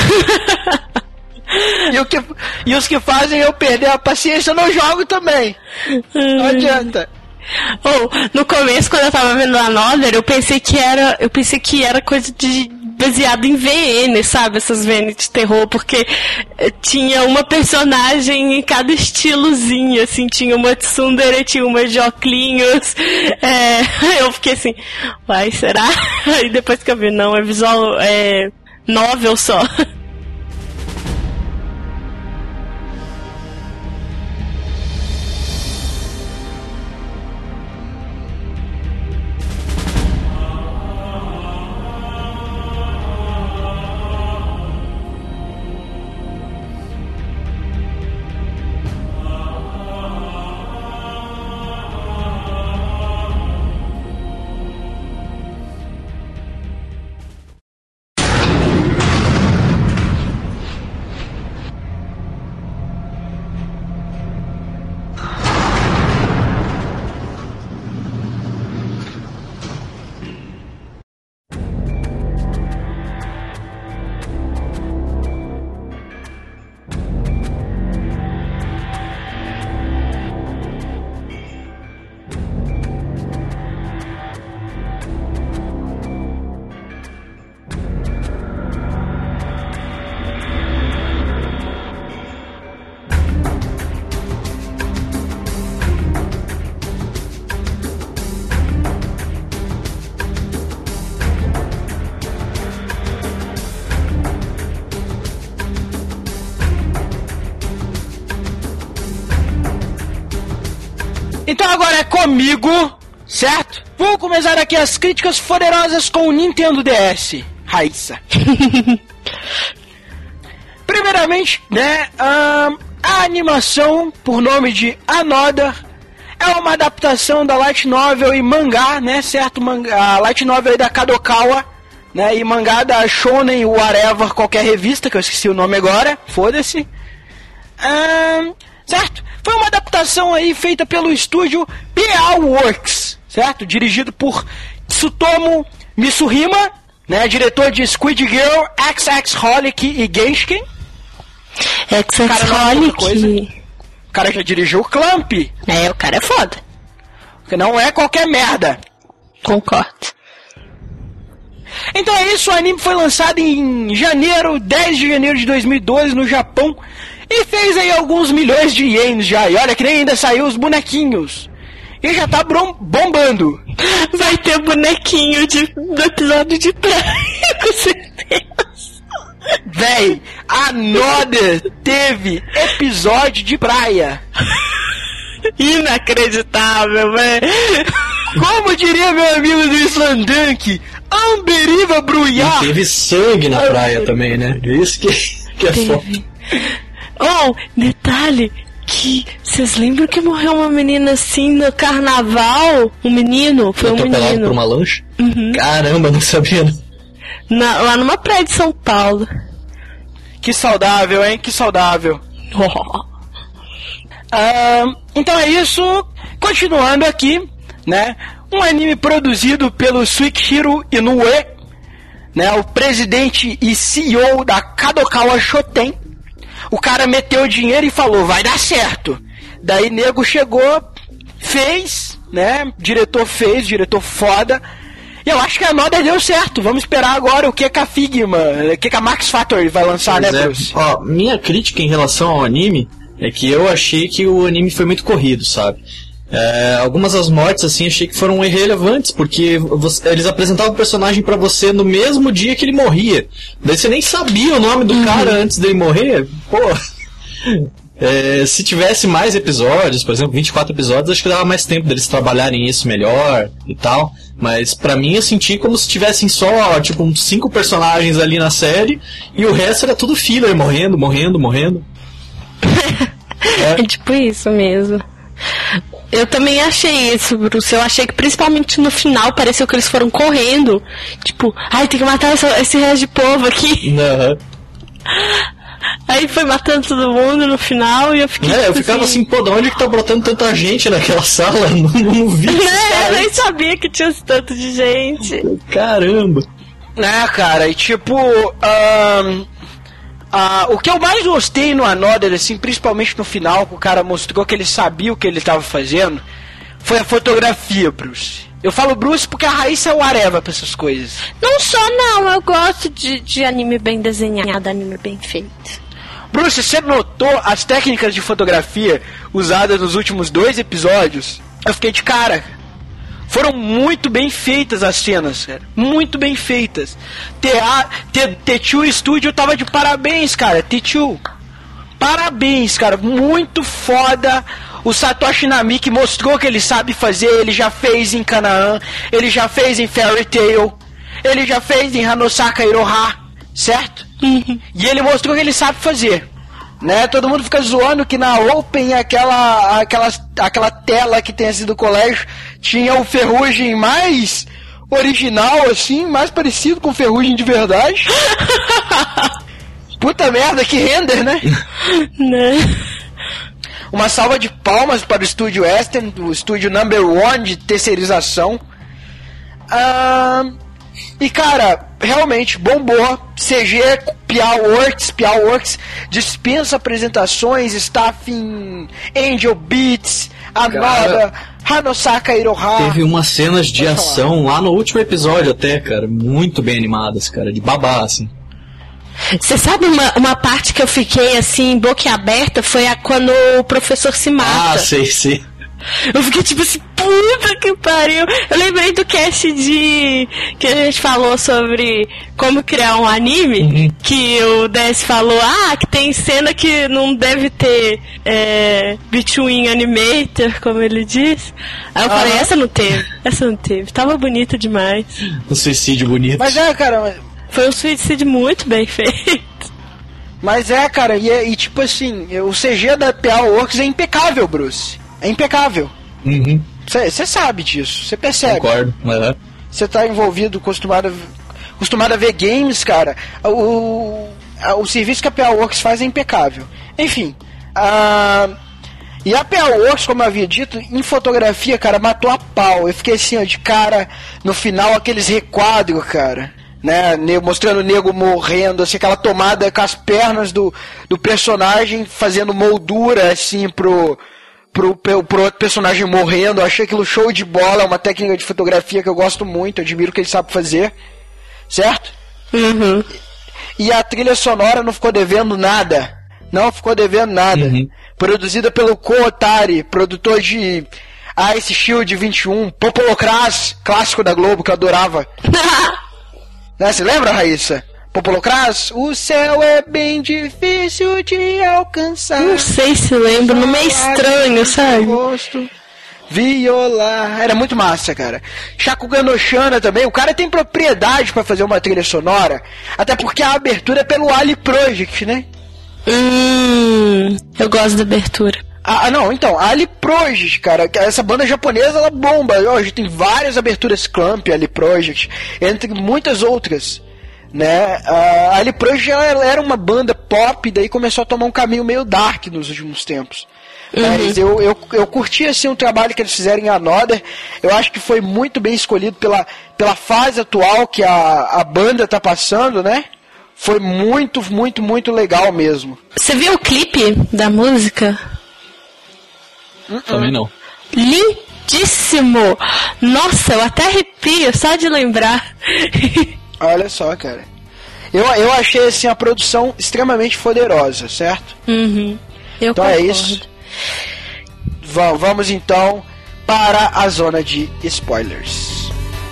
E os que fazem eu perder a paciência, eu não jogo também. Não adianta. No começo, quando eu tava vendo a Another, eu pensei que era coisa baseado em VN, sabe? Essas VN de terror, porque tinha uma personagem em cada estilozinho, assim, tinha uma tsundere, tinha uma de óculos. Eu fiquei assim, vai, será? Aí depois que eu vi, não, é visual, novel só. Então agora é comigo, certo? Vou começar aqui as críticas poderosas com o Nintendo DS. Raíssa. Primeiramente, né, a animação, por nome de Another, é uma adaptação da light novel e mangá, né, certo? A light novel é da Kadokawa, né, e mangá da Shonen Whatever, qualquer revista, que eu esqueci o nome agora, foda-se. Certo? Foi uma adaptação aí feita pelo estúdio PA Works, certo? Dirigido por Tsutomu Mitsuhima, né? Diretor de Squid Girl, XX-Holic e Genshin. XX-Holic. O cara já dirigiu o Clamp. O cara é foda. Que não é qualquer merda. Concordo. Então é isso, o anime foi lançado em 10 de janeiro de 2012 no Japão. E fez aí alguns milhões de ienes já. E olha que nem ainda saiu os bonequinhos. E já tá bombando. Vai ter bonequinho do episódio de praia, com certeza. Véi, a Another teve episódio de praia. Inacreditável, velho. Como diria meu amigo do Islandunk, Amberiva Bruyá. Teve sangue na praia também, né? Isso que é foda. Detalhe, que vocês lembram que morreu uma menina assim no carnaval? Um menino? Foi um menino. Por uma lancha? Uhum. Caramba, não sabia. Lá numa praia de São Paulo. Que saudável, hein? Que saudável. Oh. Então é isso. Continuando aqui, né? Um anime produzido pelo Suichiro Inoue, né? O presidente e CEO da Kadokawa Shoten. O cara meteu dinheiro e falou, vai dar certo. Daí nego chegou, fez, né? Diretor foda. E eu acho que a Another deu certo. Vamos esperar agora o que a Figma, o que a Max Factor vai lançar, pois né, Bruce? Ó, minha crítica em relação ao anime é que eu achei que o anime foi muito corrido, sabe? Algumas das mortes, assim, achei que foram irrelevantes, porque eles apresentavam o personagem pra você no mesmo dia que ele morria. Daí você nem sabia o nome do cara antes dele morrer. Pô... se tivesse mais episódios, por exemplo, 24 episódios, acho que dava mais tempo deles trabalharem isso melhor e tal. Mas pra mim eu senti como se tivessem só, tipo, uns 5 personagens ali na série e o resto era tudo filler, morrendo. É tipo isso mesmo. Eu também achei isso, Bruce. Eu achei que principalmente no final pareceu que eles foram correndo. Tipo, ai, tem que matar esse resto de povo aqui. Uhum. Aí foi matando todo mundo no final e eu fiquei. Eu ficava assim, pô, de onde que tá brotando tanta gente naquela sala? Não vi. Eu nem sabia que tinha esse tanto de gente. Caramba. Cara, e tipo. O que eu mais gostei no Another, assim, principalmente no final, que o cara mostrou que ele sabia o que ele tava fazendo, foi a fotografia, Bruce. Eu falo Bruce porque a Raíssa é o areva pra essas coisas. Não só não, eu gosto de anime bem desenhado, anime bem feito. Bruce, você notou as técnicas de fotografia usadas nos últimos 2 episódios? Eu fiquei de cara. Foram muito bem feitas as cenas, cara. Muito bem feitas. T2 Studio tava de parabéns, cara. T2. Parabéns, cara. Muito foda. O Satoshi Namiki mostrou que ele sabe fazer. Ele já fez em Kanaan. Ele já fez em Fairy Tail. Ele já fez em Hanosaka Iroha. Certo? E ele mostrou que ele sabe fazer. Né? Todo mundo fica zoando que na Open aquela tela que tem assim do colégio tinha o Ferrugem mais original, assim, mais parecido com Ferrugem de verdade. Puta merda, que render, né? Uma salva de palmas para o estúdio Western, o estúdio number 1 de terceirização. E cara, realmente bombou. CG, Piaworks dispensa apresentações, staffing, Angel Beats, Another, Hanosaka Iroha. Teve umas cenas de ação lá no último episódio até, cara, muito bem animadas, cara, de babá, assim. Você sabe uma parte que eu fiquei assim, boquiaberta, foi quando o professor se mata. Ah, sei. Eu fiquei tipo assim, puta que pariu. Eu lembrei do cast que a gente falou sobre como criar um anime, que o DS falou, que tem cena que não deve ter between animator, como ele diz. Aí eu falei, essa não teve. Tava bonita demais. Um suicídio bonito. Mas cara... Foi um suicídio muito bem feito. Mas cara, e tipo assim, o CG da PA Works é impecável, Bruce. É impecável. Você sabe disso, você percebe. Concordo. Você tá envolvido, acostumado a ver games, cara. O serviço que a PA Works faz é impecável. Enfim, e a PA Works, como eu havia dito, em fotografia, cara, matou a pau. Eu fiquei assim, ó, de cara, no final, aqueles requadros, cara, né, mostrando o nego morrendo, assim, aquela tomada com as pernas do personagem fazendo moldura, assim, pro outro personagem morrendo. Eu achei aquilo show de bola, uma técnica de fotografia que eu gosto muito, admiro o que ele sabe fazer, certo? E a trilha sonora não ficou devendo nada. Produzida pelo Ko Otari, produtor de Ice Shield 21, Popolocras, clássico da Globo que eu adorava. Né, você lembra, Raíssa? Popolocras? O céu é bem difícil de alcançar. Não sei se lembro, não é estranho, sabe? Violar. Era muito massa, cara. Shakugan no Shana também. O cara tem propriedade pra fazer uma trilha sonora. Até porque a abertura é pelo Ali Project, né? Eu gosto da abertura. Não, então, a Ali Project, cara, essa banda japonesa, ela bomba. Hoje tem várias aberturas Clamp, Ali Project, entre muitas outras, né? A Ali Project ela era uma banda pop, daí começou a tomar um caminho meio dark nos últimos tempos. Mas eu curti assim o trabalho que eles fizeram em Another. Eu acho que foi muito bem escolhido pela fase atual que a banda tá passando, né? Foi muito, muito, muito legal mesmo. Você viu o clipe da música? Também não. Lindíssimo! Nossa, eu até arrepio só de lembrar. Olha só, cara. Eu achei assim a produção extremamente poderosa, certo? Uhum. Eu então concordo. É isso. Vamos então para a zona de spoilers.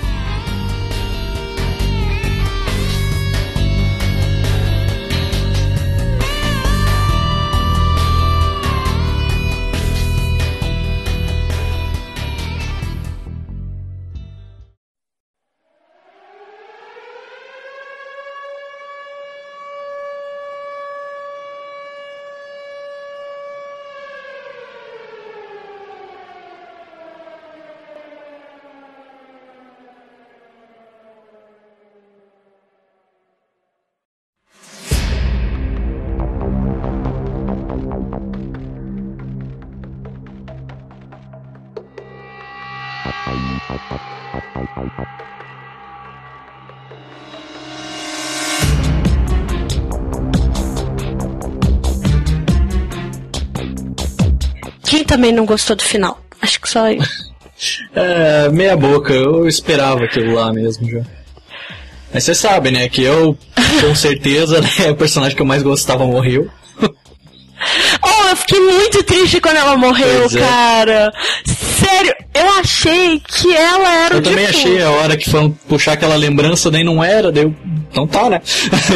Quem também não gostou do final? Acho que só eu. Meia boca, eu esperava aquilo lá mesmo já. Mas você sabe, né, que eu, com certeza, né, o personagem que eu mais gostava morreu. Oh, eu fiquei muito triste quando ela morreu, cara. Sério, eu achei que ela era Eu também achei a hora que foram puxar aquela lembrança, daí não era, daí eu... Então tá, né?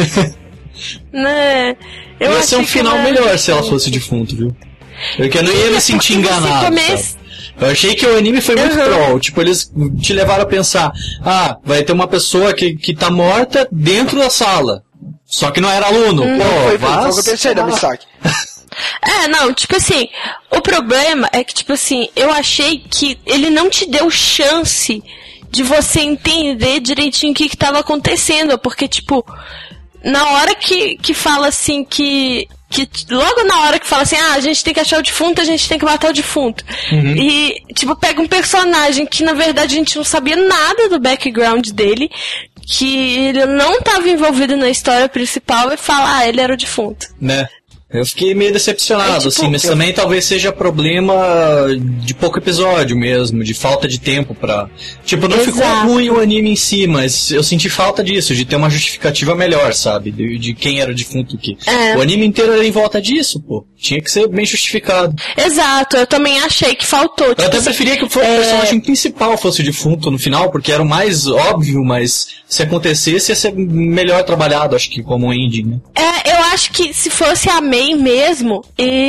Né? Ia ser um final melhor se ela fosse defunto, viu? Porque eu não ia me sentir enganado, sabe? Eu achei que o anime foi muito troll. Tipo, eles te levaram a pensar: vai ter uma pessoa que tá morta dentro da sala. Só que não era aluno. Foi o que eu pensei da Misaki. Não, tipo assim, o problema é que, tipo assim, eu achei que ele não te deu chance de você entender direitinho o que tava acontecendo. Porque, tipo, na hora que fala assim que logo na hora que fala assim, a gente tem que achar o defunto, a gente tem que matar o defunto. Uhum. E, tipo, pega um personagem que, na verdade, a gente não sabia nada do background dele, que ele não estava envolvido na história principal, e fala, ele era o defunto. Né? Eu fiquei meio decepcionado, assim, mas também talvez seja problema de pouco episódio mesmo, de falta de tempo pra... Tipo, não ficou ruim o anime em si, mas eu senti falta disso, de ter uma justificativa melhor, sabe? De quem era o defunto aqui. O anime inteiro era em volta disso, pô. Tinha que ser bem justificado. Exato, eu também achei que faltou. Eu até preferia que o personagem principal fosse o defunto no final, porque era o mais óbvio, mas se acontecesse ia ser melhor trabalhado, acho que como ending, né? Eu acho que se fosse a Mei mesmo,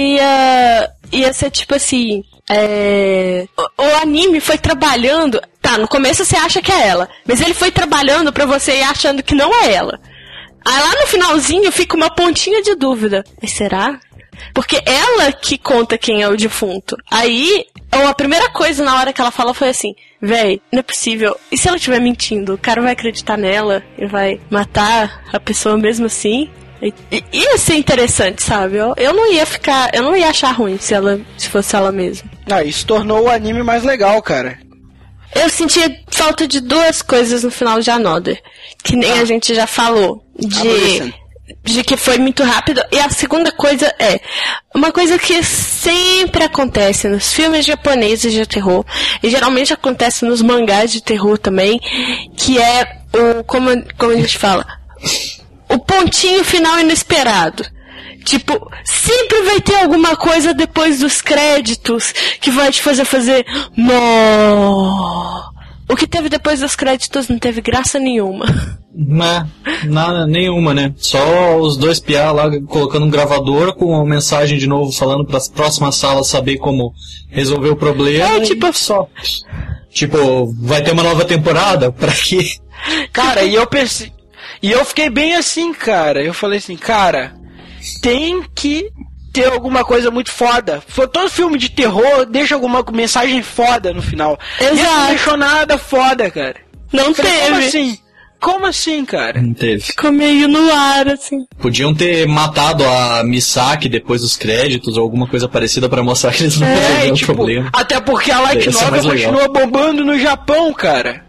ia ser tipo assim, o anime foi trabalhando, no começo você acha que é ela, mas ele foi trabalhando pra você ir achando que não é ela. Aí lá no finalzinho fica uma pontinha de dúvida, mas será? Porque ela que conta quem é o defunto. Aí, a primeira coisa na hora que ela fala foi assim, véi, não é possível, e se ela estiver mentindo? O cara vai acreditar nela e vai matar a pessoa mesmo assim? Ia ser interessante, sabe? Eu não ia achar ruim se fosse ela mesma. Isso tornou o anime mais legal, cara. Eu sentia falta de duas coisas no final de Another, que nem a gente já falou, de que foi muito rápido. E a segunda coisa é uma coisa que sempre acontece nos filmes japoneses de terror, e geralmente acontece nos mangás de terror também, que é como a gente fala, o pontinho final inesperado. Tipo, sempre vai ter alguma coisa depois dos créditos que vai te fazer nó. O que teve depois dos créditos não teve graça nenhuma. Nada, nenhuma, né? Só os dois piá lá colocando um gravador com uma mensagem de novo falando para as próximas salas saber como resolver o problema. Só. Tipo, vai ter uma nova temporada? Pra quê? Cara, e eu pensei... E eu fiquei bem assim, cara. Eu falei assim, cara, tem que ter alguma coisa muito foda. Todo filme de terror deixa alguma mensagem foda no final. Exato. E não deixou nada foda, cara. Não falei, teve. Como assim? Como assim, cara? Não teve. Ficou meio no ar, assim. Podiam ter matado a Misaki depois dos créditos ou alguma coisa parecida pra mostrar que eles não resolveram o problema. Até porque a Light Novel continua bombando no Japão, cara.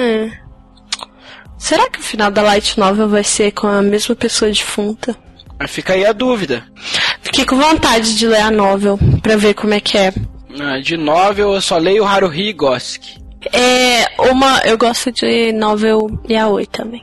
Será que o final da Light Novel vai ser com a mesma pessoa defunta? Mas fica aí a dúvida. Fiquei com vontade de ler a novel pra ver como é que é. De novel eu só leio Haruhi Gosuke. Eu gosto de novel yaoi também.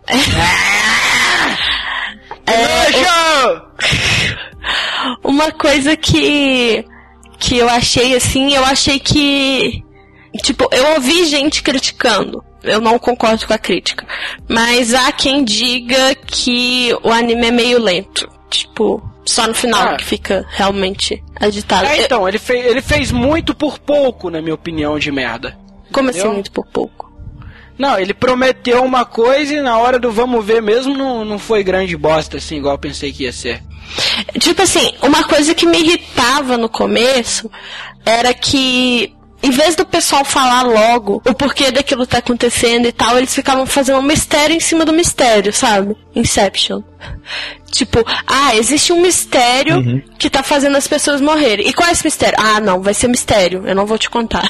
Uma coisa que eu achei assim, eu achei que, tipo, eu ouvi gente criticando. Eu não concordo com a crítica. Mas há quem diga que o anime é meio lento. Tipo, só no final que fica realmente agitado. Então, ele fez muito por pouco, na minha opinião, de merda. Como assim, muito por pouco? Não, ele prometeu uma coisa e na hora do vamos ver mesmo não foi grande bosta, assim, igual eu pensei que ia ser. Tipo assim, uma coisa que me irritava no começo era que, em vez do pessoal falar logo o porquê daquilo tá acontecendo e tal, eles ficavam fazendo um mistério em cima do mistério, sabe? Inception. Tipo, existe um mistério que tá fazendo as pessoas morrerem. E qual é esse mistério? Não, vai ser mistério, eu não vou te contar.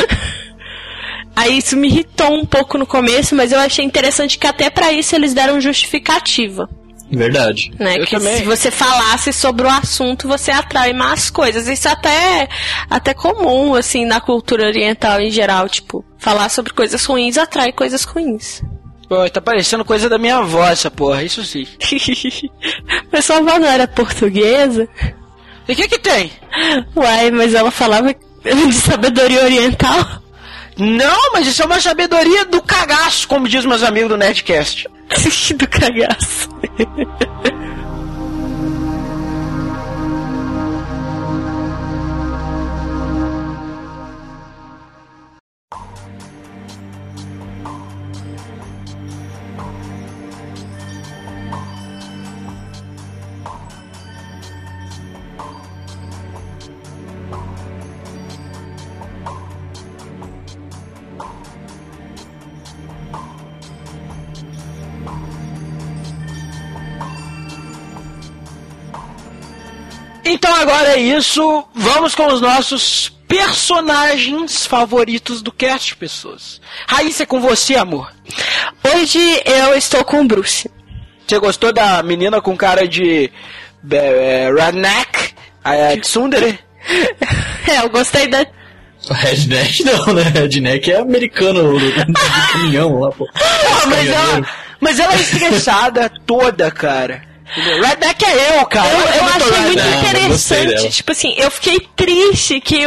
Aí isso me irritou um pouco no começo, mas eu achei interessante que até pra isso eles deram justificativa. Verdade. Né? Que se você falasse sobre o assunto, você atrai mais coisas. Isso até comum, assim, na cultura oriental em geral. Tipo, falar sobre coisas ruins atrai coisas ruins. Pô, tá parecendo coisa da minha avó essa porra, isso sim. Mas sua avó não era portuguesa? E o que tem? Uai, mas ela falava de sabedoria oriental? Não, mas isso é uma sabedoria do cagaço, como diz meus amigos do Nerdcast. Do cagaço. Então agora é isso, vamos com os nossos personagens favoritos do cast, pessoas. Raíssa, é com você, amor. Hoje eu estou com o Bruce. Você gostou da menina com cara de redneck, a Tsundere? Eu gostei da... Redneck não, né? Redneck é americano do caminhão lá, pô. Mas ela é estressada toda, cara. Redneck é eu, cara. Eu achei muito interessante. Tipo assim, eu fiquei triste que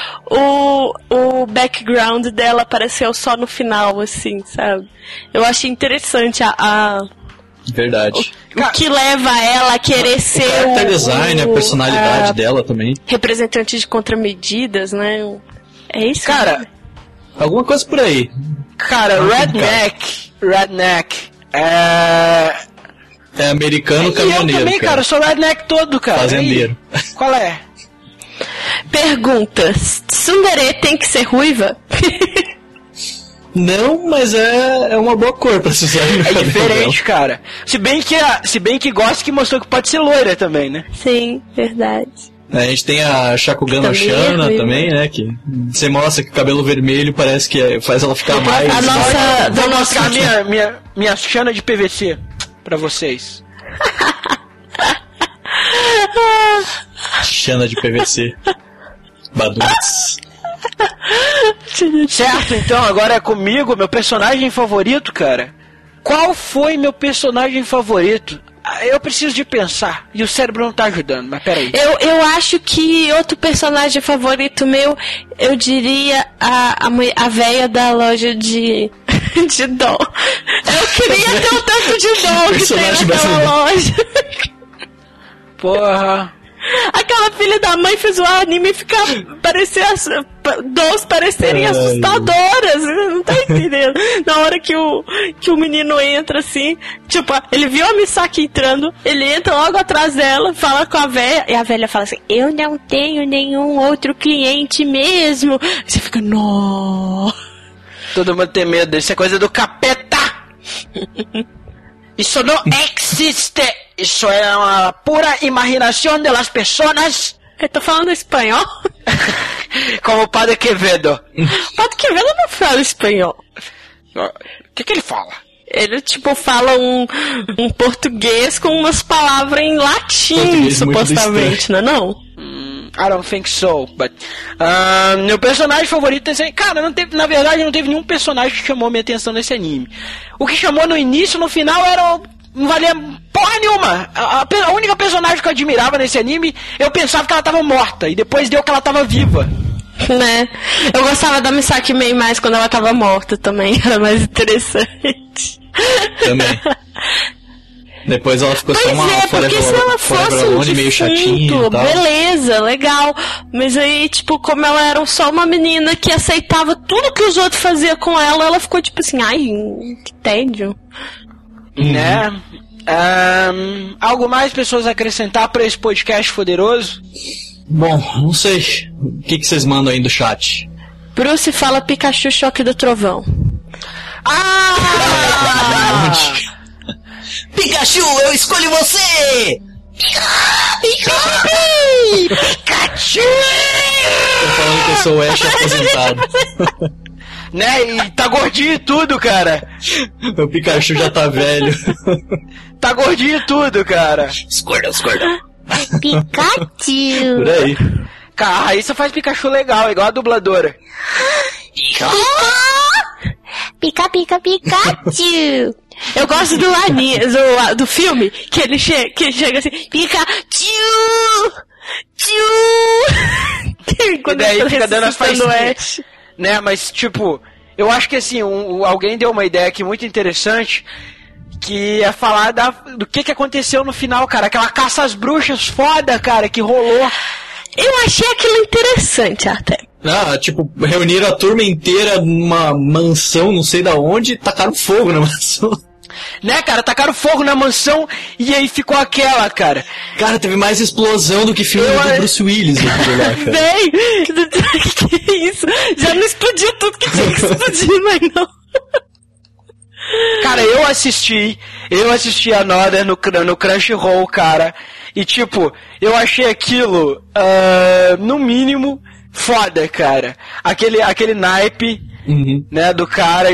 o background dela apareceu só no final, assim, sabe? Eu achei interessante Verdade. O que leva ela a querer ser o character design, a personalidade dela também. Representante de contramedidas, né? É isso? Cara, alguma coisa por aí. Cara, redneck é americano caminhoneiro. Eu também, cara, eu sou redneck todo, cara. Fazendeiro. Qual é? Pergunta: Tsundere tem que ser ruiva? Não, mas é uma boa cor pra se usar. É diferente, cara. Se bem que gosta que mostrou que pode ser loira também, né? Sim, verdade. A gente tem a Shakugan Shana também, né? Que você mostra que o cabelo vermelho parece que faz ela ficar mais... Vou mostrar minha Shana de PVC pra vocês. Shana de PVC. Baduts. Certo, então, agora é comigo, meu personagem favorito, cara. Qual foi meu personagem favorito? Eu preciso de pensar, e o cérebro não tá ajudando, mas peraí. Eu acho que outro personagem favorito meu, eu diria a véia da loja de dó. Eu queria ter um tanto de dó que tem naquela loja. Porra. Aquela filha da mãe fez o anime ficar dons parecerem assustadoras. Não tá entendendo? Na hora que o menino entra assim, tipo, ele viu a Misaki entrando, ele entra logo atrás dela, fala com a véia, e a velha fala assim: eu não tenho nenhum outro cliente mesmo. E você fica, nó. Todo mundo tem medo, isso é coisa do capeta. Isso não existe. Isso é uma pura imaginação das pessoas. Eu tô falando espanhol? Como o Padre Quevedo. O Padre Quevedo não fala espanhol. O que ele fala? Ele, tipo, fala um português com umas palavras em latim, Português supostamente, não é não? I don't think so, but... meu personagem favorito desse anime... Cara, na verdade não teve nenhum personagem que chamou minha atenção nesse anime. O que chamou no início, no final, não valia porra nenhuma. A única personagem que eu admirava nesse anime, eu pensava que ela tava morta, e depois deu que ela tava viva. Né? Eu gostava da Misaki Mei mais quando ela tava morta também, era mais interessante. Também. Depois ela ficou só uma porque se ela fosse um meio chatinha e tal. Beleza, legal. Mas aí, tipo, como ela era só uma menina que aceitava tudo que os outros faziam com ela, ela ficou tipo assim, ai, que tédio. Né? Algo mais, pessoas, acrescentar pra esse podcast poderoso? Bom, não sei. O que vocês mandam aí do chat? Bruce fala Pikachu Choque do Trovão. Pikachu, eu escolho você! Pikachu! Tô falando que eu sou o Ash aposentado. Né? E tá gordinho e tudo, cara. Meu Pikachu já tá velho. Tá gordinho e tudo, cara. Escorda. Pikachu. Por aí. Cara, a Raíssa faz Pikachu legal, igual a dubladora. Pikachu. Eu gosto do filme, que ele chega assim, Pikachu! E daí fica dando as faíscas. Né, mas tipo, eu acho que assim, alguém deu uma ideia aqui muito interessante, que é falar do que aconteceu no final, cara. Aquela caça às bruxas foda, cara, que rolou. Eu achei aquilo interessante até. Tipo, reuniram a turma inteira numa mansão, não sei da onde, e tacaram fogo na mansão. Né, cara, tacaram fogo na mansão e aí ficou aquela, cara. Cara, teve mais explosão do que filme do Bruce Willis naquilo lá, cara. Véi, que isso? Já não explodiu tudo que tinha que explodir, mas não. Cara, eu assisti a Another no Crunchyroll, cara, e tipo, eu achei aquilo, no mínimo, foda, cara. Aquele naipe, né, do cara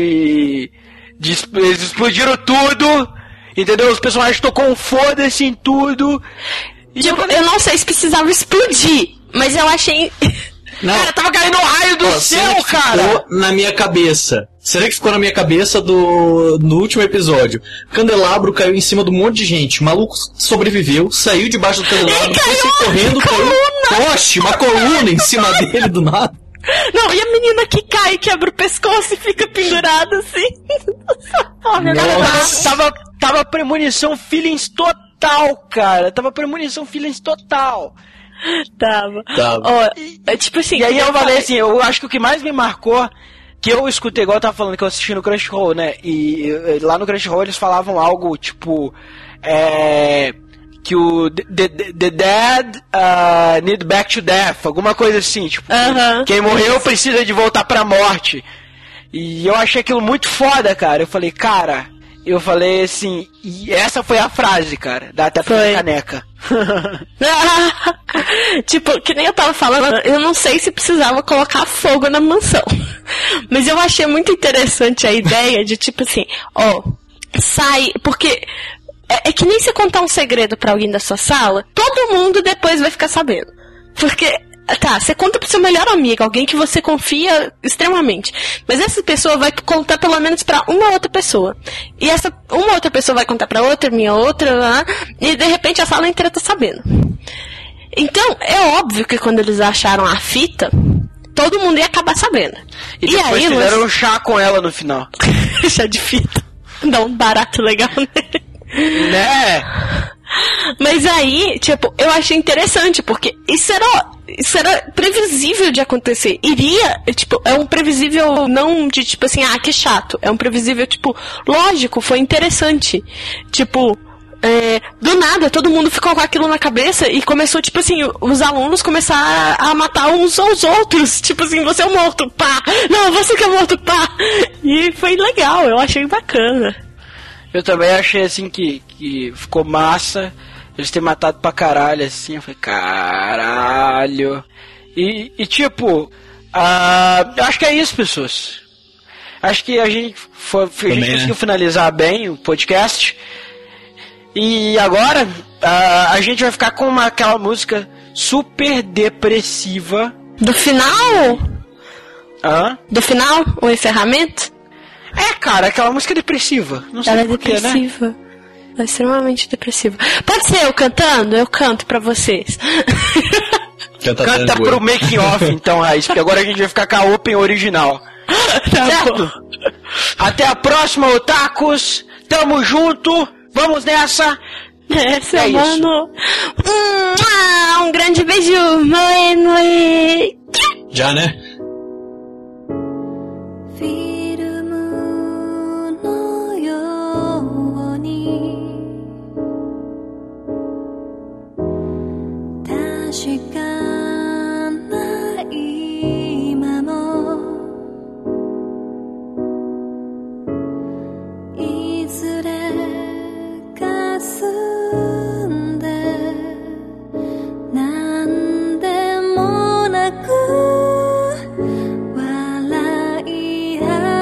eles explodiram tudo, entendeu? Os personagens tocou um foda-se em tudo. Tipo, eu não sei se precisava explodir, mas eu achei... Não. Cara, tava caindo um raio do céu, cara! Ficou na minha cabeça. Será que ficou na minha cabeça no último episódio? Candelabro caiu em cima de um monte de gente. O maluco sobreviveu, saiu debaixo do candelabro, foi correndo, caiu poste, uma coluna em cima dele do nada. Não, e a menina que cai, quebra o pescoço e fica pendurada assim. Nossa. Tava premonição feelings total, cara. Tava premonição feelings total. Tava. Tipo assim. E aí eu falei assim, eu acho que o que mais me marcou, que eu escutei, igual eu tava falando, que eu assisti no Crunchyroll, né? E lá no Crunchyroll eles falavam algo tipo. Que o the dead need back to death, alguma coisa assim, tipo, quem morreu precisa de voltar pra morte. E eu achei aquilo muito foda, cara. Eu falei assim, e essa foi a frase, cara, dá até pra caneca. Tipo, que nem eu tava falando, eu não sei se precisava colocar fogo na mansão, mas eu achei muito interessante a ideia de tipo assim, sai, porque é que nem se contar um segredo pra alguém da sua sala, todo mundo depois vai ficar sabendo. Porque, você conta pro seu melhor amigo, alguém que você confia extremamente. Mas essa pessoa vai contar pelo menos pra uma outra pessoa. E essa uma outra pessoa vai contar pra outra, e de repente a sala inteira tá sabendo. Então, é óbvio que quando eles acharam a fita, todo mundo ia acabar sabendo. E depois aí, fizeram um chá com ela no final. Chá de fita. Dá um barato legal, né? Mas aí, tipo, eu achei interessante, porque isso era previsível de acontecer. É um previsível não de tipo assim, que chato. É um previsível, tipo, lógico, foi interessante. Tipo, do nada, todo mundo ficou com aquilo na cabeça e começou, tipo assim, os alunos começaram a matar uns aos outros. Tipo assim, você é o morto, pá! Não, você que é morto, pá! E foi legal, eu achei bacana. Eu também achei, assim, que ficou massa eles terem matado pra caralho, assim. Eu falei, caralho. E tipo, eu acho que é isso, pessoas. Acho que a gente conseguiu finalizar bem o podcast. E agora a gente vai ficar com aquela música super depressiva. Do final? Do final? O encerramento? Cara, aquela música depressiva. Não sei porquê, depressiva. Né? É extremamente depressiva. Pode ser eu cantando? Eu canto pra vocês. Canta pro making off, então, Raiz, porque agora a gente vai ficar com a open original. Certo? Bom. Até a próxima, otakus. Tamo junto. Vamos nessa. Mano. Um grande beijo. Moe. Já, né? Walai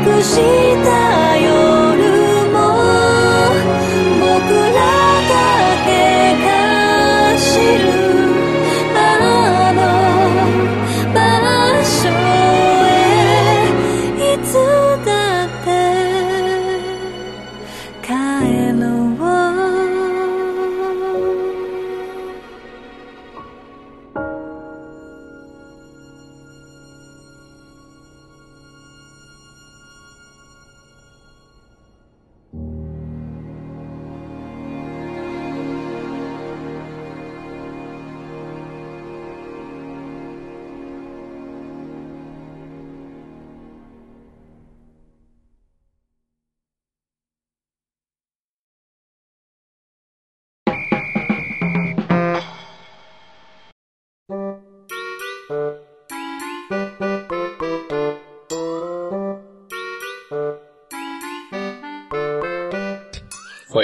Foi.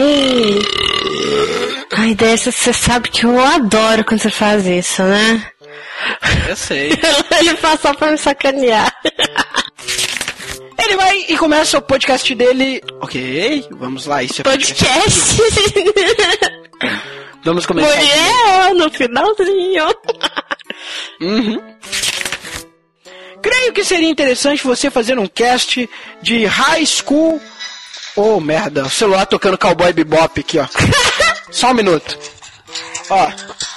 Ai, dessa você sabe que eu adoro quando você faz isso, né? Eu sei. Ele faz só pra me sacanear. Ele vai e começa o podcast dele. Ok, vamos lá, isso é Podcast? Vamos começar. Mulher, no finalzinho. Creio que seria interessante você fazer um cast de High School. Oh, merda, o celular tocando Cowboy Bebop aqui, ó. Só um minuto. Ó.